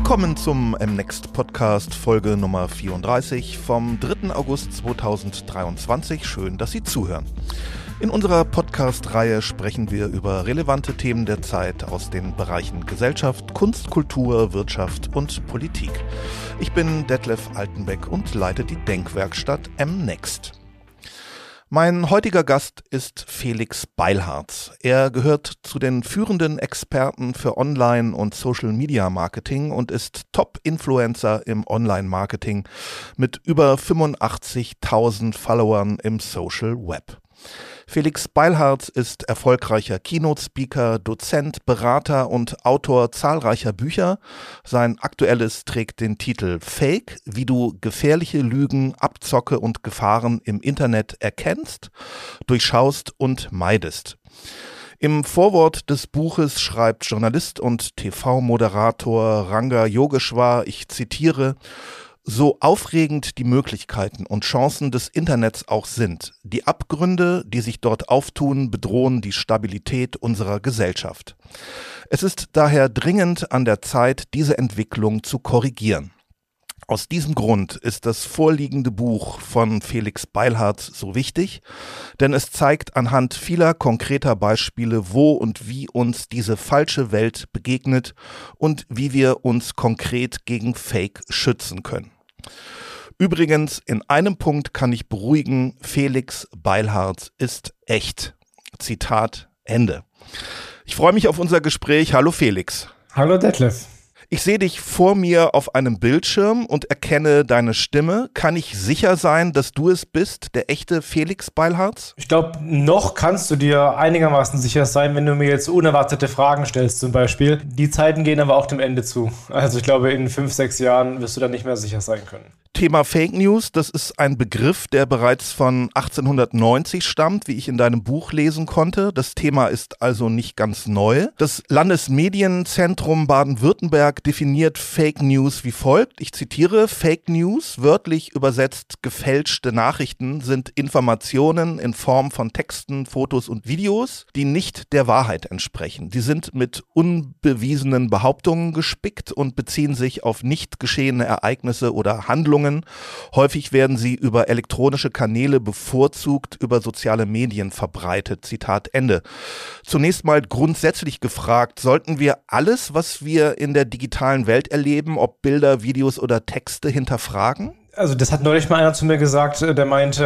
Willkommen zum MNext Podcast, Folge Nummer 34 vom 3. August 2023. Schön, dass Sie zuhören. In unserer Podcast-Reihe sprechen wir über relevante Themen der Zeit aus den Bereichen Gesellschaft, Kunst, Kultur, Wirtschaft und Politik. Ich bin Detlef Altenbeck und leite die Denkwerkstatt MNext. Mein heutiger Gast ist Felix Beilharz. Er gehört zu den führenden Experten für Online- und Social-Media-Marketing und ist Top-Influencer im Online-Marketing mit über 85.000 Followern im Social Web. Felix Beilharz ist erfolgreicher Keynote-Speaker, Dozent, Berater und Autor zahlreicher Bücher. Sein aktuelles trägt den Titel Fake, wie du gefährliche Lügen, Abzocke und Gefahren im Internet erkennst, durchschaust und meidest. Im Vorwort des Buches schreibt Journalist und TV-Moderator Ranga Yogeshwar, ich zitiere: So aufregend die Möglichkeiten und Chancen des Internets auch sind, die Abgründe, die sich dort auftun, bedrohen die Stabilität unserer Gesellschaft. Es ist daher dringend an der Zeit, diese Entwicklung zu korrigieren. Aus diesem Grund ist das vorliegende Buch von Felix Beilharz so wichtig, denn es zeigt anhand vieler konkreter Beispiele, wo und wie uns diese falsche Welt begegnet und wie wir uns konkret gegen Fake schützen können. Übrigens, in einem Punkt kann ich beruhigen, Felix Beilharz ist echt. Zitat Ende. Ich freue mich auf unser Gespräch. Hallo Felix. Hallo Detlef. Ich sehe dich vor mir auf einem Bildschirm und erkenne deine Stimme. Kann ich sicher sein, dass du es bist, der echte Felix Beilharz? Ich glaube, noch kannst du dir einigermaßen sicher sein, wenn du mir jetzt unerwartete Fragen stellst zum Beispiel. Die Zeiten gehen aber auch dem Ende zu. Also ich glaube, in 5-6 Jahren wirst du dann nicht mehr sicher sein können. Thema Fake News, das ist ein Begriff, der bereits von 1890 stammt, wie ich in deinem Buch lesen konnte. Das Thema ist also nicht ganz neu. Das Landesmedienzentrum Baden-Württemberg definiert Fake News wie folgt. Ich zitiere: Fake News, wörtlich übersetzt gefälschte Nachrichten, sind Informationen in Form von Texten, Fotos und Videos, die nicht der Wahrheit entsprechen. Die sind mit unbewiesenen Behauptungen gespickt und beziehen sich auf nicht geschehene Ereignisse oder Handlungen. Häufig werden sie über elektronische Kanäle, bevorzugt über soziale Medien verbreitet. Zitat Ende. Zunächst mal grundsätzlich gefragt, sollten wir alles, was wir in der digitalen Welt erleben, ob Bilder, Videos oder Texte, hinterfragen? Also das hat neulich mal einer zu mir gesagt, der meinte,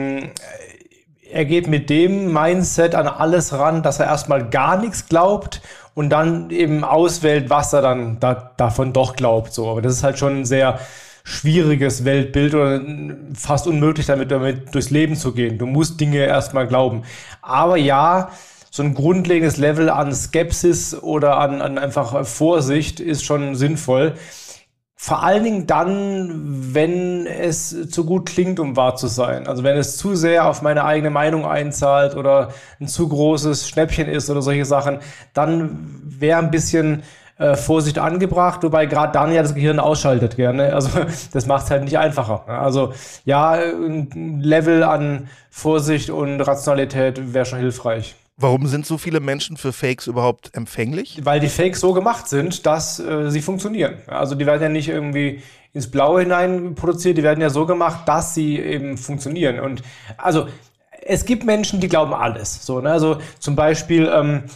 er geht mit dem Mindset an alles ran, dass er erstmal gar nichts glaubt und dann eben auswählt, was er dann davon doch glaubt. So, aber das ist halt schon ein sehr schwieriges Weltbild oder fast unmöglich, damit durchs Leben zu gehen. Du musst Dinge erstmal glauben. Aber ja, so ein grundlegendes Level an Skepsis oder an einfach Vorsicht ist schon sinnvoll. Vor allen Dingen dann, wenn es zu gut klingt, um wahr zu sein. Also wenn es zu sehr auf meine eigene Meinung einzahlt oder ein zu großes Schnäppchen ist oder solche Sachen, dann wäre ein bisschen Vorsicht angebracht, wobei gerade dann ja das Gehirn ausschaltet gerne. Also das macht es halt nicht einfacher. Also ja, ein Level an Vorsicht und Rationalität wäre schon hilfreich. Warum sind so viele Menschen für Fakes überhaupt empfänglich? Weil die Fakes so gemacht sind, dass sie funktionieren. Also die werden ja nicht irgendwie ins Blaue hinein produziert, die werden ja so gemacht, dass sie eben funktionieren. Und also es gibt Menschen, die glauben alles. So, ne? Also zum Beispiel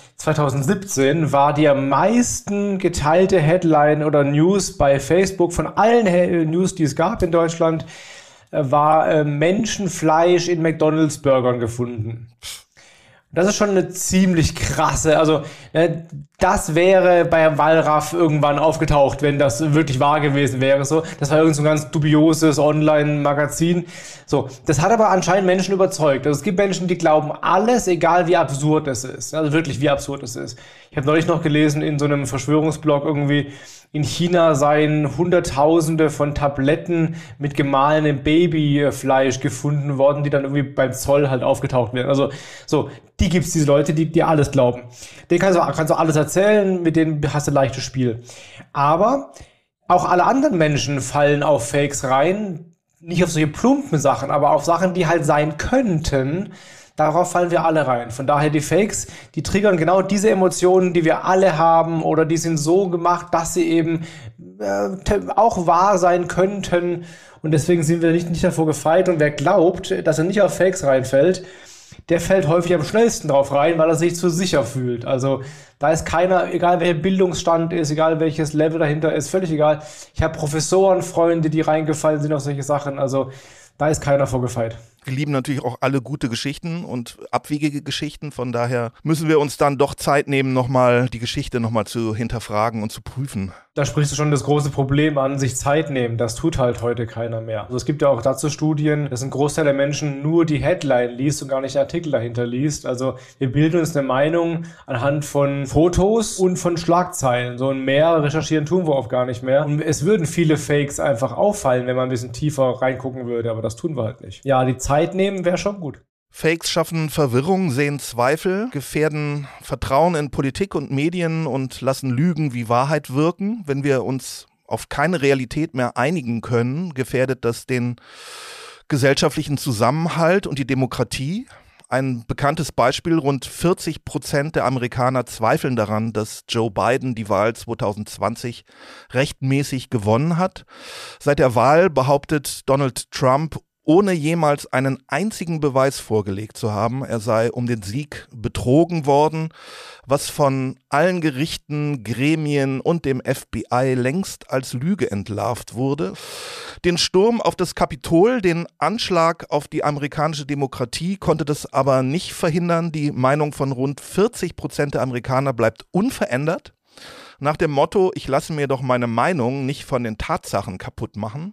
2017 war die am meisten geteilte Headline oder News bei Facebook von allen News, die es gab in Deutschland, war Menschenfleisch in McDonald's-Burgern gefunden. Das ist schon eine ziemlich krasse, also das wäre bei Wallraff irgendwann aufgetaucht, wenn das wirklich wahr gewesen wäre. So, das war irgend so ein ganz dubioses Online-Magazin. So, das hat aber anscheinend Menschen überzeugt. Also es gibt Menschen, die glauben alles, egal wie absurd es ist. Also wirklich, wie absurd es ist. Ich habe neulich noch gelesen in so einem Verschwörungsblog irgendwie, in China seien Hunderttausende von Tabletten mit gemahlenem Babyfleisch gefunden worden, die dann irgendwie beim Zoll halt aufgetaucht werden. Also so, die gibt's, diese Leute, die dir alles glauben. Denen kannst du alles erzählen, mit denen hast du ein leichtes Spiel. Aber auch alle anderen Menschen fallen auf Fakes rein, nicht auf solche plumpen Sachen, aber auf Sachen, die halt sein könnten, darauf fallen wir alle rein. Von daher die Fakes, die triggern genau diese Emotionen, die wir alle haben oder die sind so gemacht, dass sie eben auch wahr sein könnten und deswegen sind wir nicht davor gefeit und wer glaubt, dass er nicht auf Fakes reinfällt, der fällt häufig am schnellsten drauf rein, weil er sich zu sicher fühlt. Also da ist keiner, egal welcher Bildungsstand ist, egal welches Level dahinter ist, völlig egal. Ich habe Professoren, Freunde, die reingefallen sind auf solche Sachen, also da ist keiner vorgefeit. Wir lieben natürlich auch alle gute Geschichten und abwegige Geschichten. Von daher müssen wir uns dann doch Zeit nehmen, die Geschichte nochmal zu hinterfragen und zu prüfen. Da sprichst du schon das große Problem an, sich Zeit nehmen. Das tut halt heute keiner mehr. Also es gibt ja auch dazu Studien, dass ein Großteil der Menschen nur die Headline liest und gar nicht den Artikel dahinter liest. Also wir bilden uns eine Meinung anhand von Fotos und von Schlagzeilen. So ein mehr recherchieren tun wir oft gar nicht mehr. Und es würden viele Fakes einfach auffallen, wenn man ein bisschen tiefer reingucken würde. Aber das tun wir halt nicht. Ja, die Zeit nehmen wäre schon gut. Fakes schaffen Verwirrung, säen Zweifel, gefährden Vertrauen in Politik und Medien und lassen Lügen wie Wahrheit wirken. Wenn wir uns auf keine Realität mehr einigen können, gefährdet das den gesellschaftlichen Zusammenhalt und die Demokratie. Ein bekanntes Beispiel, rund 40% der Amerikaner zweifeln daran, dass Joe Biden die Wahl 2020 rechtmäßig gewonnen hat. Seit der Wahl behauptet Donald Trump, ohne jemals einen einzigen Beweis vorgelegt zu haben, er sei um den Sieg betrogen worden, was von allen Gerichten, Gremien und dem FBI längst als Lüge entlarvt wurde. Den Sturm auf das Kapitol, den Anschlag auf die amerikanische Demokratie konnte das aber nicht verhindern. Die Meinung von rund 40% der Amerikaner bleibt unverändert. Nach dem Motto, ich lasse mir doch meine Meinung nicht von den Tatsachen kaputt machen.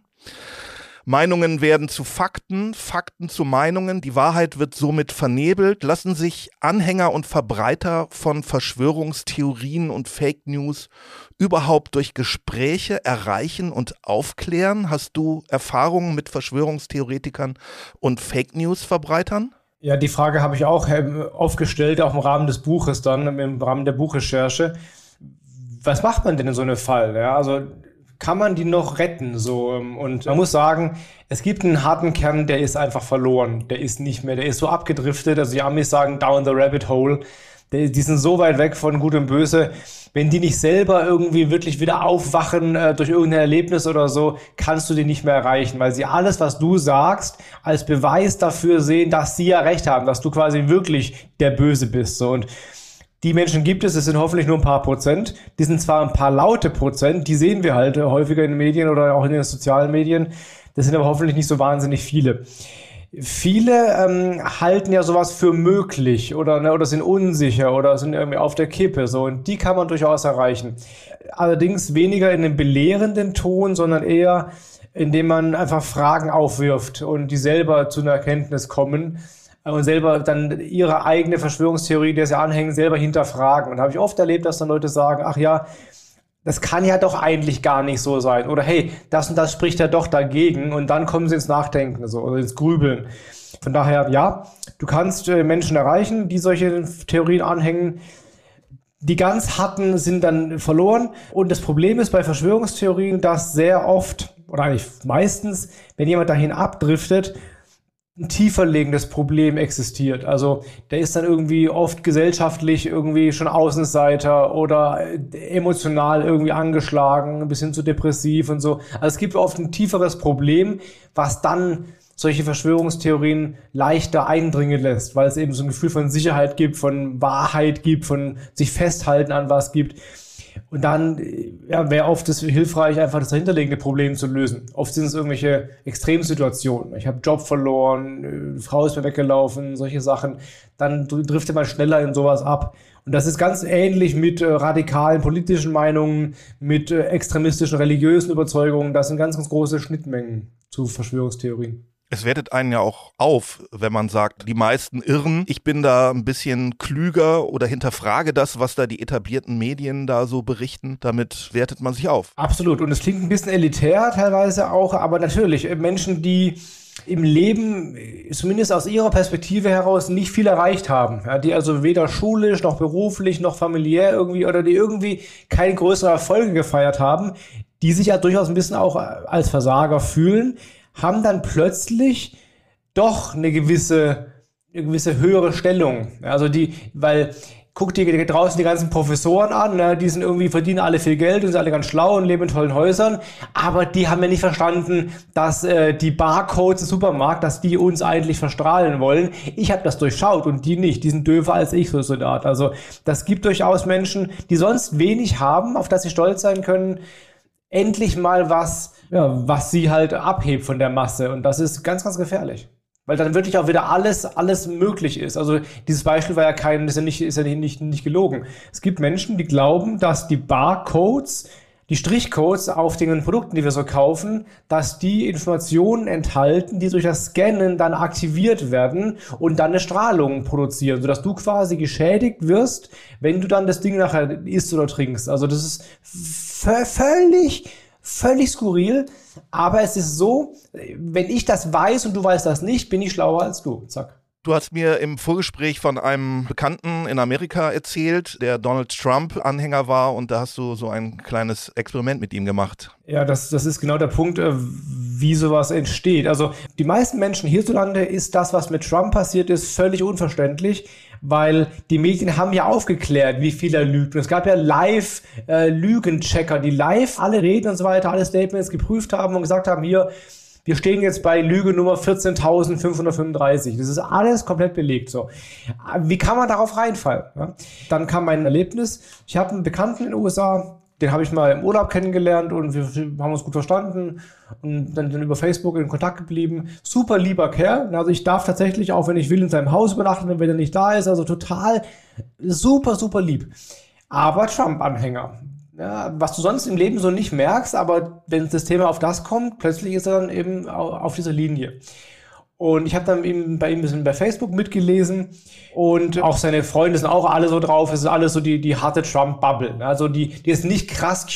Meinungen werden zu Fakten, Fakten zu Meinungen, die Wahrheit wird somit vernebelt. Lassen sich Anhänger und Verbreiter von Verschwörungstheorien und Fake News überhaupt durch Gespräche erreichen und aufklären? Hast du Erfahrungen mit Verschwörungstheoretikern und Fake News Verbreitern? Ja, die Frage habe ich auch aufgestellt, auch im Rahmen des Buches dann, im Rahmen der Buchrecherche. Was macht man denn in so einem Fall? Ja, also kann man die noch retten? So? Und man muss sagen, es gibt einen harten Kern, der ist einfach verloren. Der ist nicht mehr, der ist so abgedriftet. Also die Amis sagen, down the rabbit hole. Die sind so weit weg von Gut und Böse. Wenn die nicht selber irgendwie wirklich wieder aufwachen durch irgendein Erlebnis oder so, kannst du die nicht mehr erreichen, weil sie alles, was du sagst, als Beweis dafür sehen, dass sie ja recht haben, dass du quasi wirklich der Böse bist. So. Und die Menschen gibt es sind hoffentlich nur ein paar Prozent. Die sind zwar ein paar laute Prozent, die sehen wir halt häufiger in den Medien oder auch in den sozialen Medien. Das sind aber hoffentlich nicht so wahnsinnig viele. Viele halten ja sowas für möglich oder sind unsicher oder sind irgendwie auf der Kippe. So. Und die kann man durchaus erreichen. Allerdings weniger in einem belehrenden Ton, sondern eher, indem man einfach Fragen aufwirft und die selber zu einer Erkenntnis kommen. Und selber dann ihre eigene Verschwörungstheorie, der sie anhängen, selber hinterfragen. Und da habe ich oft erlebt, dass dann Leute sagen, ach ja, das kann ja doch eigentlich gar nicht so sein. Oder hey, das und das spricht ja doch dagegen. Und dann kommen sie ins Nachdenken so, oder ins Grübeln. Von daher, ja, du kannst Menschen erreichen, die solche Theorien anhängen. Die ganz harten sind dann verloren. Und das Problem ist bei Verschwörungstheorien, dass sehr oft, oder eigentlich meistens, wenn jemand dahin abdriftet, ein tiefer liegendes Problem existiert. Also der ist dann irgendwie oft gesellschaftlich irgendwie schon Außenseiter oder emotional irgendwie angeschlagen, ein bisschen zu depressiv und so. Also es gibt oft ein tieferes Problem, was dann solche Verschwörungstheorien leichter eindringen lässt, weil es eben so ein Gefühl von Sicherheit gibt, von Wahrheit gibt, von sich festhalten an was gibt. Und dann wäre oft es hilfreich, einfach das dahinterliegende Problem zu lösen. Oft sind es irgendwelche Extremsituationen. Ich habe Job verloren, Frau ist mir weggelaufen, solche Sachen. Dann driftet man schneller in sowas ab. Und das ist ganz ähnlich mit radikalen politischen Meinungen, mit extremistischen religiösen Überzeugungen. Das sind ganz, ganz große Schnittmengen zu Verschwörungstheorien. Es wertet einen ja auch auf, wenn man sagt, die meisten irren. Ich bin da ein bisschen klüger oder hinterfrage das, was da die etablierten Medien da so berichten. Damit wertet man sich auf. Absolut. Und es klingt ein bisschen elitär teilweise auch, aber natürlich Menschen, die im Leben, zumindest aus ihrer Perspektive heraus, nicht viel erreicht haben. Ja, die also weder schulisch, noch beruflich, noch familiär irgendwie oder die irgendwie keine größeren Erfolge gefeiert haben, die sich ja durchaus ein bisschen auch als Versager fühlen, haben dann plötzlich doch eine gewisse eine gewisse höhere Stellung. Also weil guck dir draußen die ganzen Professoren an, ne? Die sind irgendwie, verdienen alle viel Geld und sind alle ganz schlau und leben in tollen Häusern, aber die haben ja nicht verstanden, dass die Barcodes im Supermarkt, dass die uns eigentlich verstrahlen wollen. Ich habe das durchschaut und die nicht. Die sind döver als ich, so eine Art. Also das gibt durchaus Menschen, die sonst wenig haben, auf das sie stolz sein können, endlich mal was sie halt abhebt von der Masse. Und das ist ganz, ganz gefährlich. Weil dann wirklich auch wieder alles möglich ist. Also dieses Beispiel war ja ist ja nicht gelogen. Es gibt Menschen, die glauben, dass die Barcodes, die Strichcodes auf den Produkten, die wir so kaufen, dass die Informationen enthalten, die durch das Scannen dann aktiviert werden und dann eine Strahlung produzieren, sodass du quasi geschädigt wirst, wenn du dann das Ding nachher isst oder trinkst. Also das ist völlig skurril, aber es ist so, wenn ich das weiß und du weißt das nicht, bin ich schlauer als du. Zack. Du hast mir im Vorgespräch von einem Bekannten in Amerika erzählt, der Donald Trump-Anhänger war, und da hast du so ein kleines Experiment mit ihm gemacht. Ja, das ist genau der Punkt, wie sowas entsteht. Also die meisten Menschen hierzulande ist das, was mit Trump passiert ist, völlig unverständlich, weil die Medien haben ja aufgeklärt, wie viel er lügt. Und es gab ja Live-Lügenchecker, die live alle Reden und so weiter, alle Statements geprüft haben und gesagt haben, hier, wir stehen jetzt bei Lüge Nummer 14.535. Das ist alles komplett belegt. So, wie kann man darauf reinfallen? Ja? Dann kam mein Erlebnis. Ich habe einen Bekannten in den USA, den habe ich mal im Urlaub kennengelernt und wir haben uns gut verstanden und dann über Facebook in Kontakt geblieben. Super lieber Kerl. Also ich darf tatsächlich, auch wenn ich will, in seinem Haus übernachten, wenn er nicht da ist. Also total super lieb. Aber Trump-Anhänger. Ja, was du sonst im Leben so nicht merkst, aber wenn das Thema auf das kommt, plötzlich ist er dann eben auf dieser Linie. Und ich habe dann bei ihm ein bisschen bei Facebook mitgelesen und auch seine Freunde sind auch alle so drauf, es ist alles so die harte Trump-Bubble. Also die jetzt nicht krass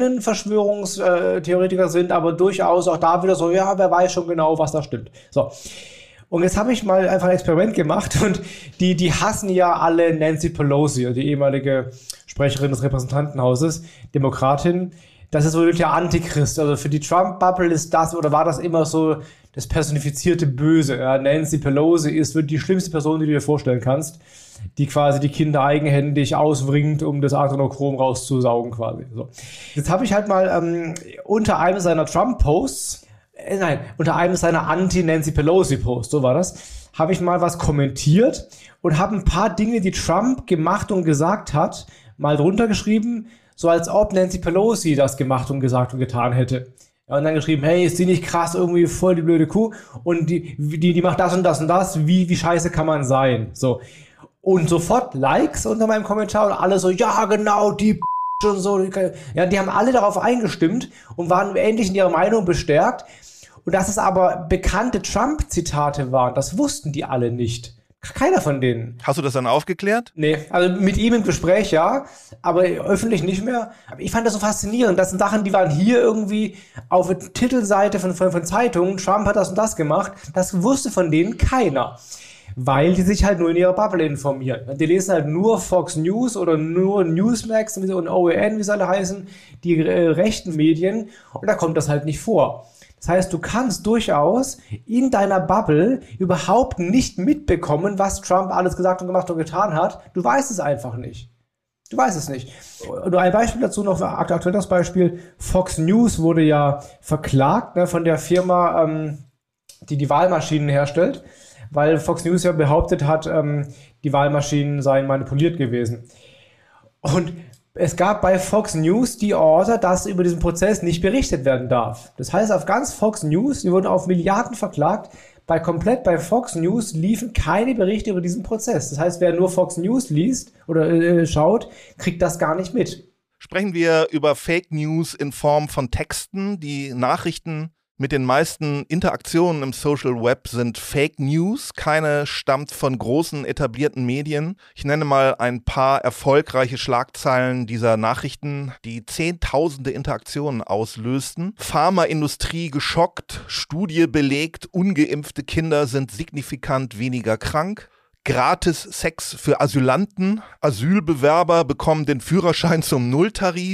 QAnon-Verschwörungstheoretiker sind, aber durchaus auch da wieder so, ja, wer weiß schon genau, was da stimmt. So. Und jetzt habe ich mal einfach ein Experiment gemacht und die hassen ja alle Nancy Pelosi, die ehemalige Sprecherin des Repräsentantenhauses, Demokratin. Das ist so der Antichrist. Also für die Trump-Bubble ist das oder war das immer so das personifizierte Böse. Ja, Nancy Pelosi ist wirklich die schlimmste Person, die du dir vorstellen kannst, die quasi die Kinder eigenhändig ausbringt, um das Adrenochrom rauszusaugen quasi. So. Jetzt habe ich halt mal unter einem seiner Trump-Posts unter einem seiner Anti-Nancy Pelosi-Posts, so war das, habe ich mal was kommentiert und habe ein paar Dinge, die Trump gemacht und gesagt hat, mal drunter geschrieben, so als ob Nancy Pelosi das gemacht und gesagt und getan hätte. Ja, und dann geschrieben, hey, ist die nicht krass, irgendwie voll die blöde Kuh und die macht das und das und das, wie scheiße kann man sein? So. Und sofort Likes unter meinem Kommentar und alle so, ja genau, die und so. Ja, die haben alle darauf eingestimmt und waren endlich in ihrer Meinung bestärkt. Und dass es aber bekannte Trump-Zitate waren, das wussten die alle nicht. Keiner von denen. Hast du das dann aufgeklärt? Nee, also mit ihm im Gespräch, ja, aber öffentlich nicht mehr. Aber ich fand das so faszinierend. Das sind Sachen, die waren hier irgendwie auf der Titelseite von Zeitungen. Trump hat das und das gemacht. Das wusste von denen keiner. Weil die sich halt nur in ihrer Bubble informieren. Die lesen halt nur Fox News oder nur Newsmax und OAN, wie sie alle heißen, die rechten Medien. Und da kommt das halt nicht vor. Das heißt, du kannst durchaus in deiner Bubble überhaupt nicht mitbekommen, was Trump alles gesagt und gemacht und getan hat. Du weißt es einfach nicht. Du weißt es nicht. Nur ein Beispiel dazu noch, aktuell das Beispiel, Fox News wurde ja verklagt von der Firma, die Wahlmaschinen herstellt, weil Fox News ja behauptet hat, die Wahlmaschinen seien manipuliert gewesen. Und es gab bei Fox News die Order, dass über diesen Prozess nicht berichtet werden darf. Das heißt, auf ganz Fox News, die wurden auf Milliarden verklagt, bei Fox News liefen keine Berichte über diesen Prozess. Das heißt, wer nur Fox News liest oder schaut, kriegt das gar nicht mit. Sprechen wir über Fake News in Form von Texten. Die Nachrichten mit den meisten Interaktionen im Social Web sind Fake News. Keine stammt von großen etablierten Medien. Ich nenne mal ein paar erfolgreiche Schlagzeilen dieser Nachrichten, die Zehntausende Interaktionen auslösten. Pharmaindustrie geschockt, Studie belegt, ungeimpfte Kinder sind signifikant weniger krank. Gratis Sex für Asylanten, Asylbewerber bekommen den Führerschein zum Nulltarif.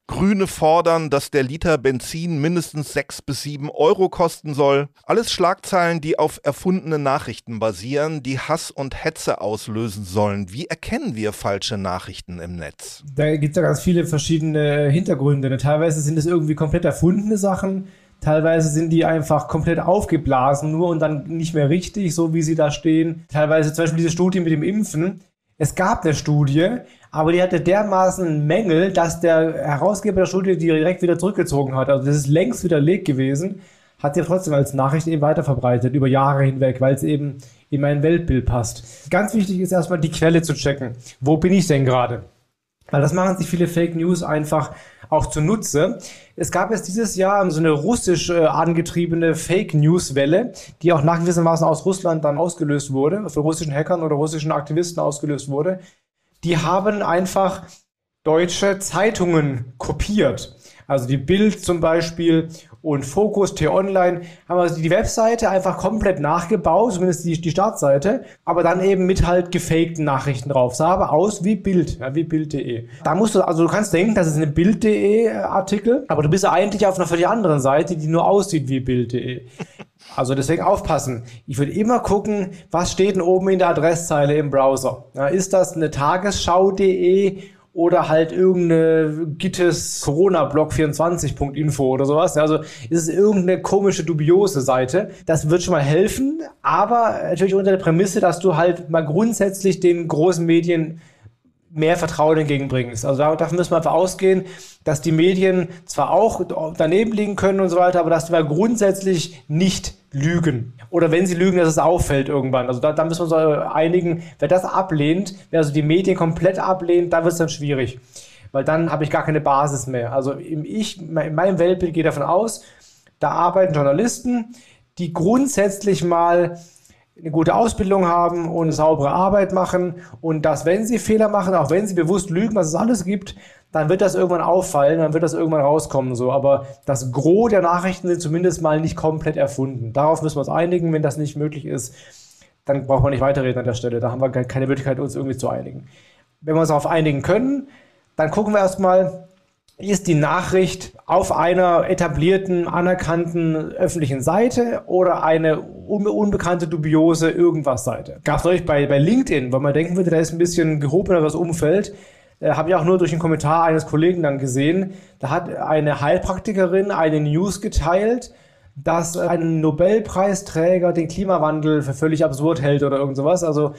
Grüne fordern, dass der Liter Benzin mindestens 6 bis 7 Euro kosten soll. Alles Schlagzeilen, die auf erfundene Nachrichten basieren, die Hass und Hetze auslösen sollen. Wie erkennen wir falsche Nachrichten im Netz? Da gibt es ja ganz viele verschiedene Hintergründe. Teilweise sind es irgendwie komplett erfundene Sachen. Teilweise sind die einfach komplett aufgeblasen nur und dann nicht mehr richtig, so wie sie da stehen. Teilweise zum Beispiel diese Studie mit dem Impfen. Es gab eine Studie, aber die hatte dermaßen Mängel, dass der Herausgeber der Studie die direkt wieder zurückgezogen hat. Also das ist längst widerlegt gewesen, hat sie trotzdem als Nachricht eben weiterverbreitet, über Jahre hinweg, weil es eben in mein Weltbild passt. Ganz wichtig ist erstmal die Quelle zu checken. Wo bin ich denn gerade? Weil das machen sich viele Fake News einfach auch zunutze. Es gab jetzt dieses Jahr so eine russisch angetriebene Fake News Welle, die auch nachgewiesenermaßen aus Russland dann ausgelöst wurde, von russischen Hackern oder russischen Aktivisten ausgelöst wurde. Die haben einfach deutsche Zeitungen kopiert. Also die Bild zum Beispiel und Focus, T-Online, haben also die Webseite einfach komplett nachgebaut, zumindest die Startseite, aber dann eben mit halt gefakten Nachrichten drauf. Sah aber aus wie Bild, ja, wie Bild.de. Da musst du, also du kannst denken, das ist eine Bild.de Artikel, aber du bist ja eigentlich auf einer völlig anderen Seite, die nur aussieht wie Bild.de. Also deswegen aufpassen. Ich würde immer gucken, was steht denn oben in der Adresszeile im Browser. Ja, ist das eine Tagesschau.de oder halt irgendeine Gittes Corona-Blog24.info oder sowas. Also ist es irgendeine komische, dubiose Seite. Das wird schon mal helfen, aber natürlich unter der Prämisse, dass du halt mal grundsätzlich den großen Medien mehr Vertrauen entgegenbringst. Also davon müssen wir einfach ausgehen, dass die Medien zwar auch daneben liegen können und so weiter, aber dass wir grundsätzlich nicht lügen. Oder wenn sie lügen, dass es auffällt irgendwann. Also da müssen wir uns einigen, wer das ablehnt, wer also die Medien komplett ablehnt, da wird es dann schwierig. Weil dann habe ich gar keine Basis mehr. Also in meinem Weltbild gehe davon aus, da arbeiten Journalisten, die grundsätzlich mal eine gute Ausbildung haben und eine saubere Arbeit machen und dass, wenn sie Fehler machen, auch wenn sie bewusst lügen, was es alles gibt, dann wird das irgendwann auffallen, dann wird das irgendwann rauskommen. So. Aber das Gros der Nachrichten sind zumindest mal nicht komplett erfunden. Darauf müssen wir uns einigen. Wenn das nicht möglich ist, dann brauchen wir nicht weiterreden an der Stelle. Da haben wir keine Möglichkeit, uns irgendwie zu einigen. Wenn wir uns darauf einigen können, dann gucken wir erstmal, ist die Nachricht auf einer etablierten, anerkannten öffentlichen Seite oder eine unbekannte, dubiose Irgendwas-Seite. Gab es neulich bei LinkedIn, weil man denken würde, da ist ein bisschen gehobeneres Umfeld, habe ich auch nur durch einen Kommentar eines Kollegen dann gesehen, da hat eine Heilpraktikerin eine News geteilt, dass ein Nobelpreisträger den Klimawandel für völlig absurd hält oder irgend sowas. Also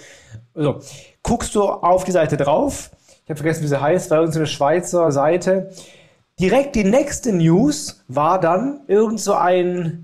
guckst du auf die Seite drauf, ich habe vergessen, wie sie heißt, war irgendeine Schweizer Seite. Direkt die nächste News war dann, irgend so ein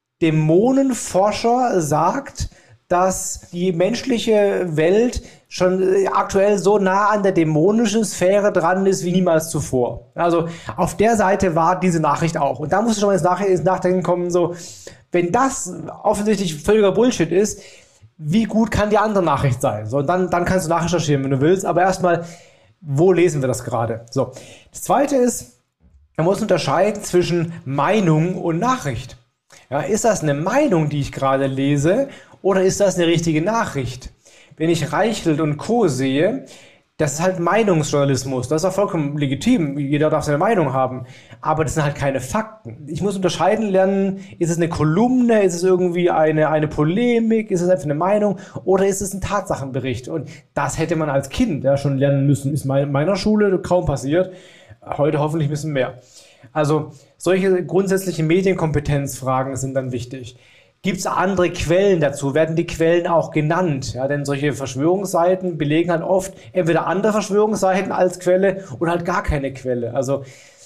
Dämonenforscher sagt, dass die menschliche Welt schon aktuell so nah an der dämonischen Sphäre dran ist wie niemals zuvor. Also auf der Seite war diese Nachricht auch. Und da musst du schon mal ins Nachdenken kommen, so, wenn das offensichtlich völliger Bullshit ist, wie gut kann die andere Nachricht sein? So, und dann kannst du nachrecherchieren, wenn du willst, aber erstmal, wo lesen wir das gerade? So. Das zweite ist, man muss unterscheiden zwischen Meinung und Nachricht. Ja, ist das eine Meinung, die ich gerade lese, oder ist das eine richtige Nachricht? Wenn ich Reichelt und Co. sehe, das ist halt Meinungsjournalismus. Das ist auch vollkommen legitim. Jeder darf seine Meinung haben. Aber das sind halt keine Fakten. Ich muss unterscheiden lernen, ist es eine Kolumne, ist es irgendwie eine Polemik, ist es einfach eine Meinung oder ist es ein Tatsachenbericht? Und das hätte man als Kind ja schon lernen müssen. Ist in meiner Schule kaum passiert. Heute hoffentlich ein bisschen mehr. Also solche grundsätzliche Medienkompetenzfragen sind dann wichtig. Gibt es andere Quellen dazu? Werden die Quellen auch genannt? Ja, denn solche Verschwörungsseiten belegen halt oft entweder andere Verschwörungsseiten als Quelle oder halt gar keine Quelle. Also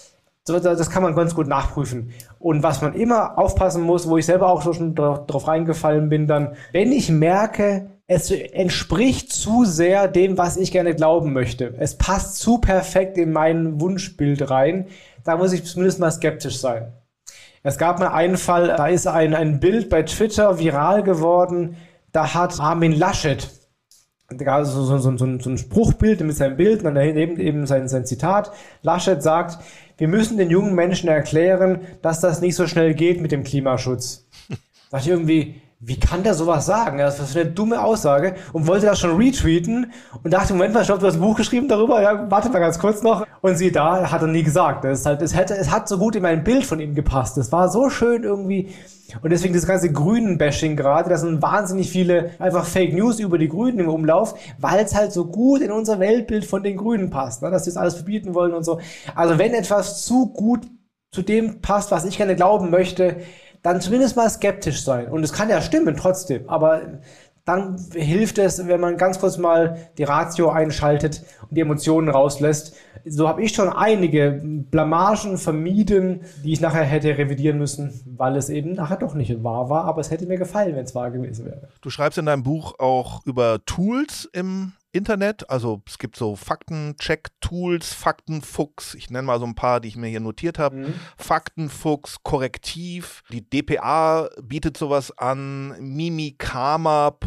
das kann man ganz gut nachprüfen. Und was man immer aufpassen muss, wo ich selber auch schon drauf reingefallen bin, dann, wenn ich merke, es entspricht zu sehr dem, was ich gerne glauben möchte. Es passt zu perfekt in mein Wunschbild rein. Da muss ich zumindest mal skeptisch sein. Es gab mal einen Fall, da ist ein Bild bei Twitter viral geworden, da hat Armin Laschet, also so ein Spruchbild mit seinem Bild und daneben eben sein Zitat. Laschet sagt, wir müssen den jungen Menschen erklären, dass das nicht so schnell geht mit dem Klimaschutz. Da dachte ich irgendwie, wie kann der sowas sagen? Das ist eine dumme Aussage und wollte das schon retweeten und dachte, Moment mal, stopp, du hast ein Buch geschrieben darüber, ja, warte mal ganz kurz noch. Und siehe da, hat er nie gesagt. Es hat so gut in mein Bild von ihm gepasst. Das war so schön irgendwie. Und deswegen das ganze Grünen-Bashing gerade, da sind wahnsinnig viele einfach Fake News über die Grünen im Umlauf, weil es halt so gut in unser Weltbild von den Grünen passt, ne? Dass sie das alles verbieten wollen und so. Also wenn etwas zu gut zu dem passt, was ich gerne glauben möchte, dann zumindest mal skeptisch sein. Und es kann ja stimmen trotzdem, aber dann hilft es, wenn man ganz kurz mal die Ratio einschaltet und die Emotionen rauslässt. So habe ich schon einige Blamagen vermieden, die ich nachher hätte revidieren müssen, weil es eben nachher doch nicht wahr war, aber es hätte mir gefallen, wenn es wahr gewesen wäre. Du schreibst in deinem Buch auch über Tools im Internet, also es gibt so Faktencheck-Tools, Faktenfuchs, ich nenne mal so ein paar, die ich mir hier notiert habe. Faktenfuchs, Korrektiv, die dpa bietet sowas an, mimikama.at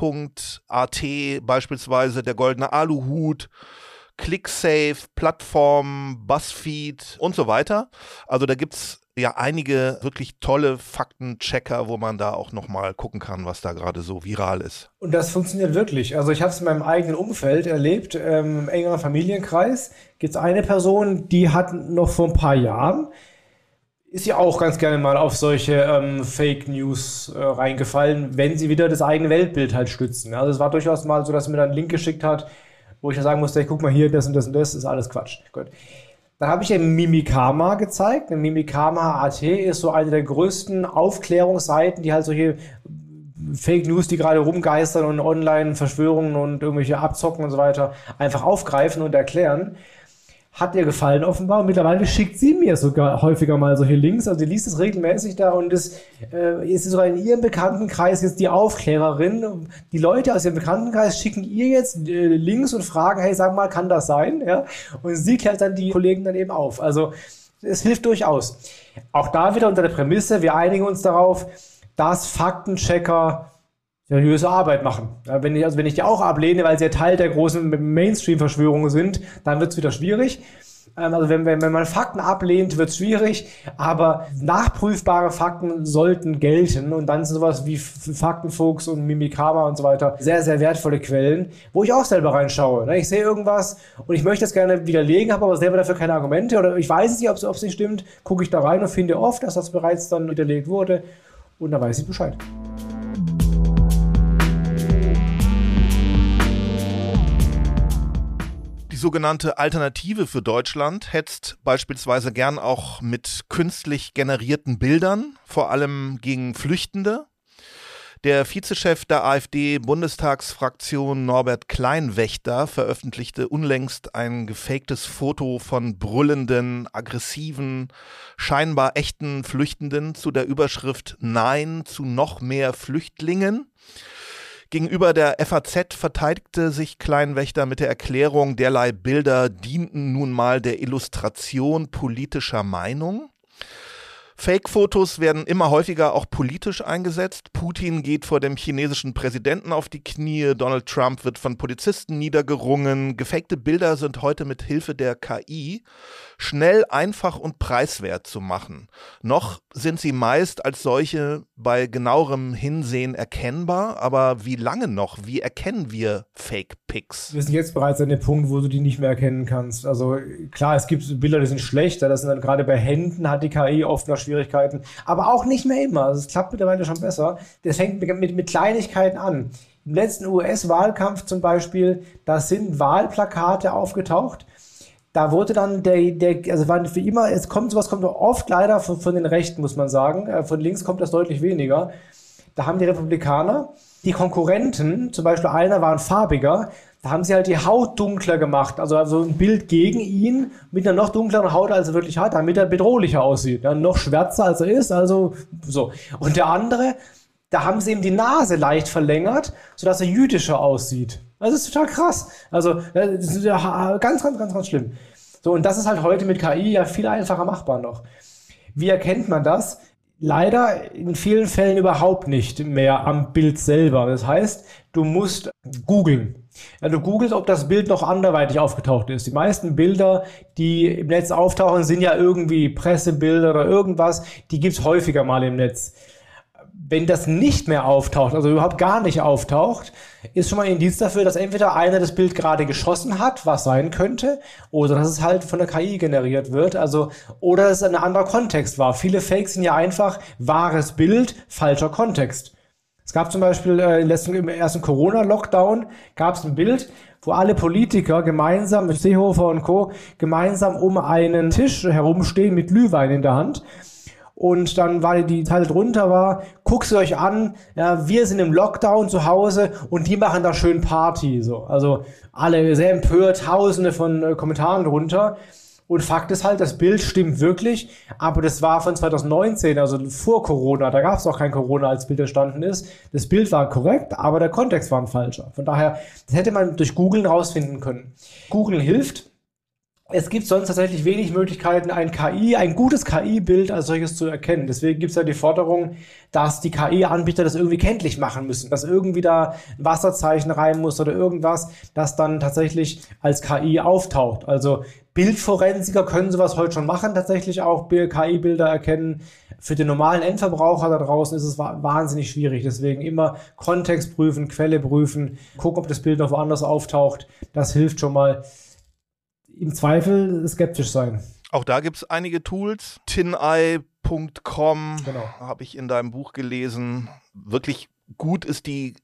beispielsweise, der goldene Aluhut, ClickSafe, Plattform, BuzzFeed und so weiter. Also da gibt's ja einige wirklich tolle Faktenchecker, wo man da auch nochmal gucken kann, was da gerade so viral ist. Und das funktioniert wirklich. Also ich habe es in meinem eigenen Umfeld erlebt, im engeren Familienkreis gibt es eine Person, die hat noch vor ein paar Jahren, ist ja auch ganz gerne mal auf solche Fake News reingefallen, wenn sie wieder das eigene Weltbild halt stützen. Also es war durchaus mal so, dass sie mir dann einen Link geschickt hat, wo ich dann sagen musste, hey, guck mal hier, das und das und das, ist alles Quatsch. Gut. Dann habe ich ihr Mimikama gezeigt. Mimikama.at ist so eine der größten Aufklärungsseiten, die halt solche Fake News, die gerade rumgeistern und Online-Verschwörungen und irgendwelche Abzocken und so weiter einfach aufgreifen und erklären. Hat ihr gefallen offenbar und mittlerweile schickt sie mir sogar häufiger mal solche Links, also die liest es regelmäßig da und ist sogar in ihrem Bekanntenkreis jetzt die Aufklärerin. Die Leute aus ihrem Bekanntenkreis schicken ihr jetzt Links und fragen, hey, sag mal, kann das sein? Ja? Und sie klärt dann die Kollegen dann eben auf. Also es hilft durchaus. Auch da wieder unter der Prämisse, wir einigen uns darauf, dass Faktenchecker seriöse Arbeit machen. Ja, wenn ich die auch ablehne, weil sie ja Teil der großen Mainstream-Verschwörungen sind, dann wird es wieder schwierig. Also wenn man Fakten ablehnt, wird es schwierig, aber nachprüfbare Fakten sollten gelten und dann sind sowas wie Faktenfuchs und Mimikama und so weiter sehr, sehr wertvolle Quellen, wo ich auch selber reinschaue. Ich sehe irgendwas und ich möchte das gerne widerlegen, habe aber selber dafür keine Argumente oder ich weiß es nicht, ob es nicht stimmt, gucke ich da rein und finde oft, dass das bereits dann widerlegt wurde und dann weiß ich Bescheid. Die sogenannte Alternative für Deutschland hetzt beispielsweise gern auch mit künstlich generierten Bildern, vor allem gegen Flüchtende. Der Vizechef der AfD-Bundestagsfraktion Norbert Kleinwächter veröffentlichte unlängst ein gefaktes Foto von brüllenden, aggressiven, scheinbar echten Flüchtenden zu der Überschrift „Nein zu noch mehr Flüchtlingen". Gegenüber der FAZ verteidigte sich Kleinwächter mit der Erklärung, derlei Bilder dienten nun mal der Illustration politischer Meinung. Fake-Fotos werden immer häufiger auch politisch eingesetzt. Putin geht vor dem chinesischen Präsidenten auf die Knie, Donald Trump wird von Polizisten niedergerungen. Gefakte Bilder sind heute mit Hilfe der KI schnell, einfach und preiswert zu machen. Noch sind sie meist als solche bei genauerem Hinsehen erkennbar, aber wie lange noch? Wie erkennen wir Fake-Pics? Wir sind jetzt bereits an dem Punkt, wo du die nicht mehr erkennen kannst. Also klar, es gibt Bilder, die sind schlechter, das sind dann gerade bei Händen hat die KI oft noch Schwierigkeiten, aber auch nicht mehr immer. Also es klappt mittlerweile schon besser. Das fängt mit Kleinigkeiten an. Im letzten US-Wahlkampf zum Beispiel, da sind Wahlplakate aufgetaucht. Da wurde dann also war für immer, sowas kommt oft leider von den Rechten, muss man sagen. Von links kommt das deutlich weniger. Da haben die Republikaner, die Konkurrenten, zum Beispiel einer war ein farbiger, da haben sie halt die Haut dunkler gemacht. Also ein Bild gegen ihn mit einer noch dunkleren Haut, als er wirklich hat, damit er bedrohlicher aussieht. Ja, noch schwärzer, als er ist, also so. Und der andere, da haben sie ihm die Nase leicht verlängert, sodass er jüdischer aussieht. Das ist total krass. Also, das ist ja ganz, ganz, ganz, ganz schlimm. So, und das ist halt heute mit KI ja viel einfacher machbar noch. Wie erkennt man das? Leider in vielen Fällen überhaupt nicht mehr am Bild selber. Das heißt, du musst googeln. Ja, du googelst, ob das Bild noch anderweitig aufgetaucht ist. Die meisten Bilder, die im Netz auftauchen, sind ja irgendwie Pressebilder oder irgendwas. Die gibt's häufiger mal im Netz. Wenn das nicht mehr auftaucht, also überhaupt gar nicht auftaucht, ist schon mal ein Indiz dafür, dass entweder einer das Bild gerade geschossen hat, was sein könnte, oder dass es halt von der KI generiert wird, also oder es ein anderer Kontext war. Viele Fakes sind ja einfach wahres Bild, falscher Kontext. Es gab zum Beispiel im ersten Corona-Lockdown gab es ein Bild, wo alle Politiker gemeinsam, mit Seehofer und Co., gemeinsam um einen Tisch herumstehen mit Glühwein in der Hand. Und dann war die Teile drunter guckt sie euch an, ja, wir sind im Lockdown zu Hause und die machen da schön Party. So. Also alle sehr empört, tausende von Kommentaren drunter. Und Fakt ist halt, das Bild stimmt wirklich, aber das war von 2019, also vor Corona, da gab es auch kein Corona, als das Bild entstanden ist. Das Bild war korrekt, aber der Kontext war ein falscher. Von daher, das hätte man durch Googlen rausfinden können. Googlen hilft. Es gibt sonst tatsächlich wenig Möglichkeiten, ein gutes KI-Bild als solches zu erkennen. Deswegen gibt es ja die Forderung, dass die KI-Anbieter das irgendwie kenntlich machen müssen, dass irgendwie da ein Wasserzeichen rein muss oder irgendwas, das dann tatsächlich als KI auftaucht. Also Bildforensiker können sowas heute schon machen, tatsächlich auch KI-Bilder erkennen. Für den normalen Endverbraucher da draußen ist es wahnsinnig schwierig. Deswegen immer Kontext prüfen, Quelle prüfen, gucken, ob das Bild noch woanders auftaucht. Das hilft schon mal. Im Zweifel skeptisch sein. Auch da gibt es einige Tools. TinEye.com habe ich in deinem Buch gelesen. Wirklich gut ist die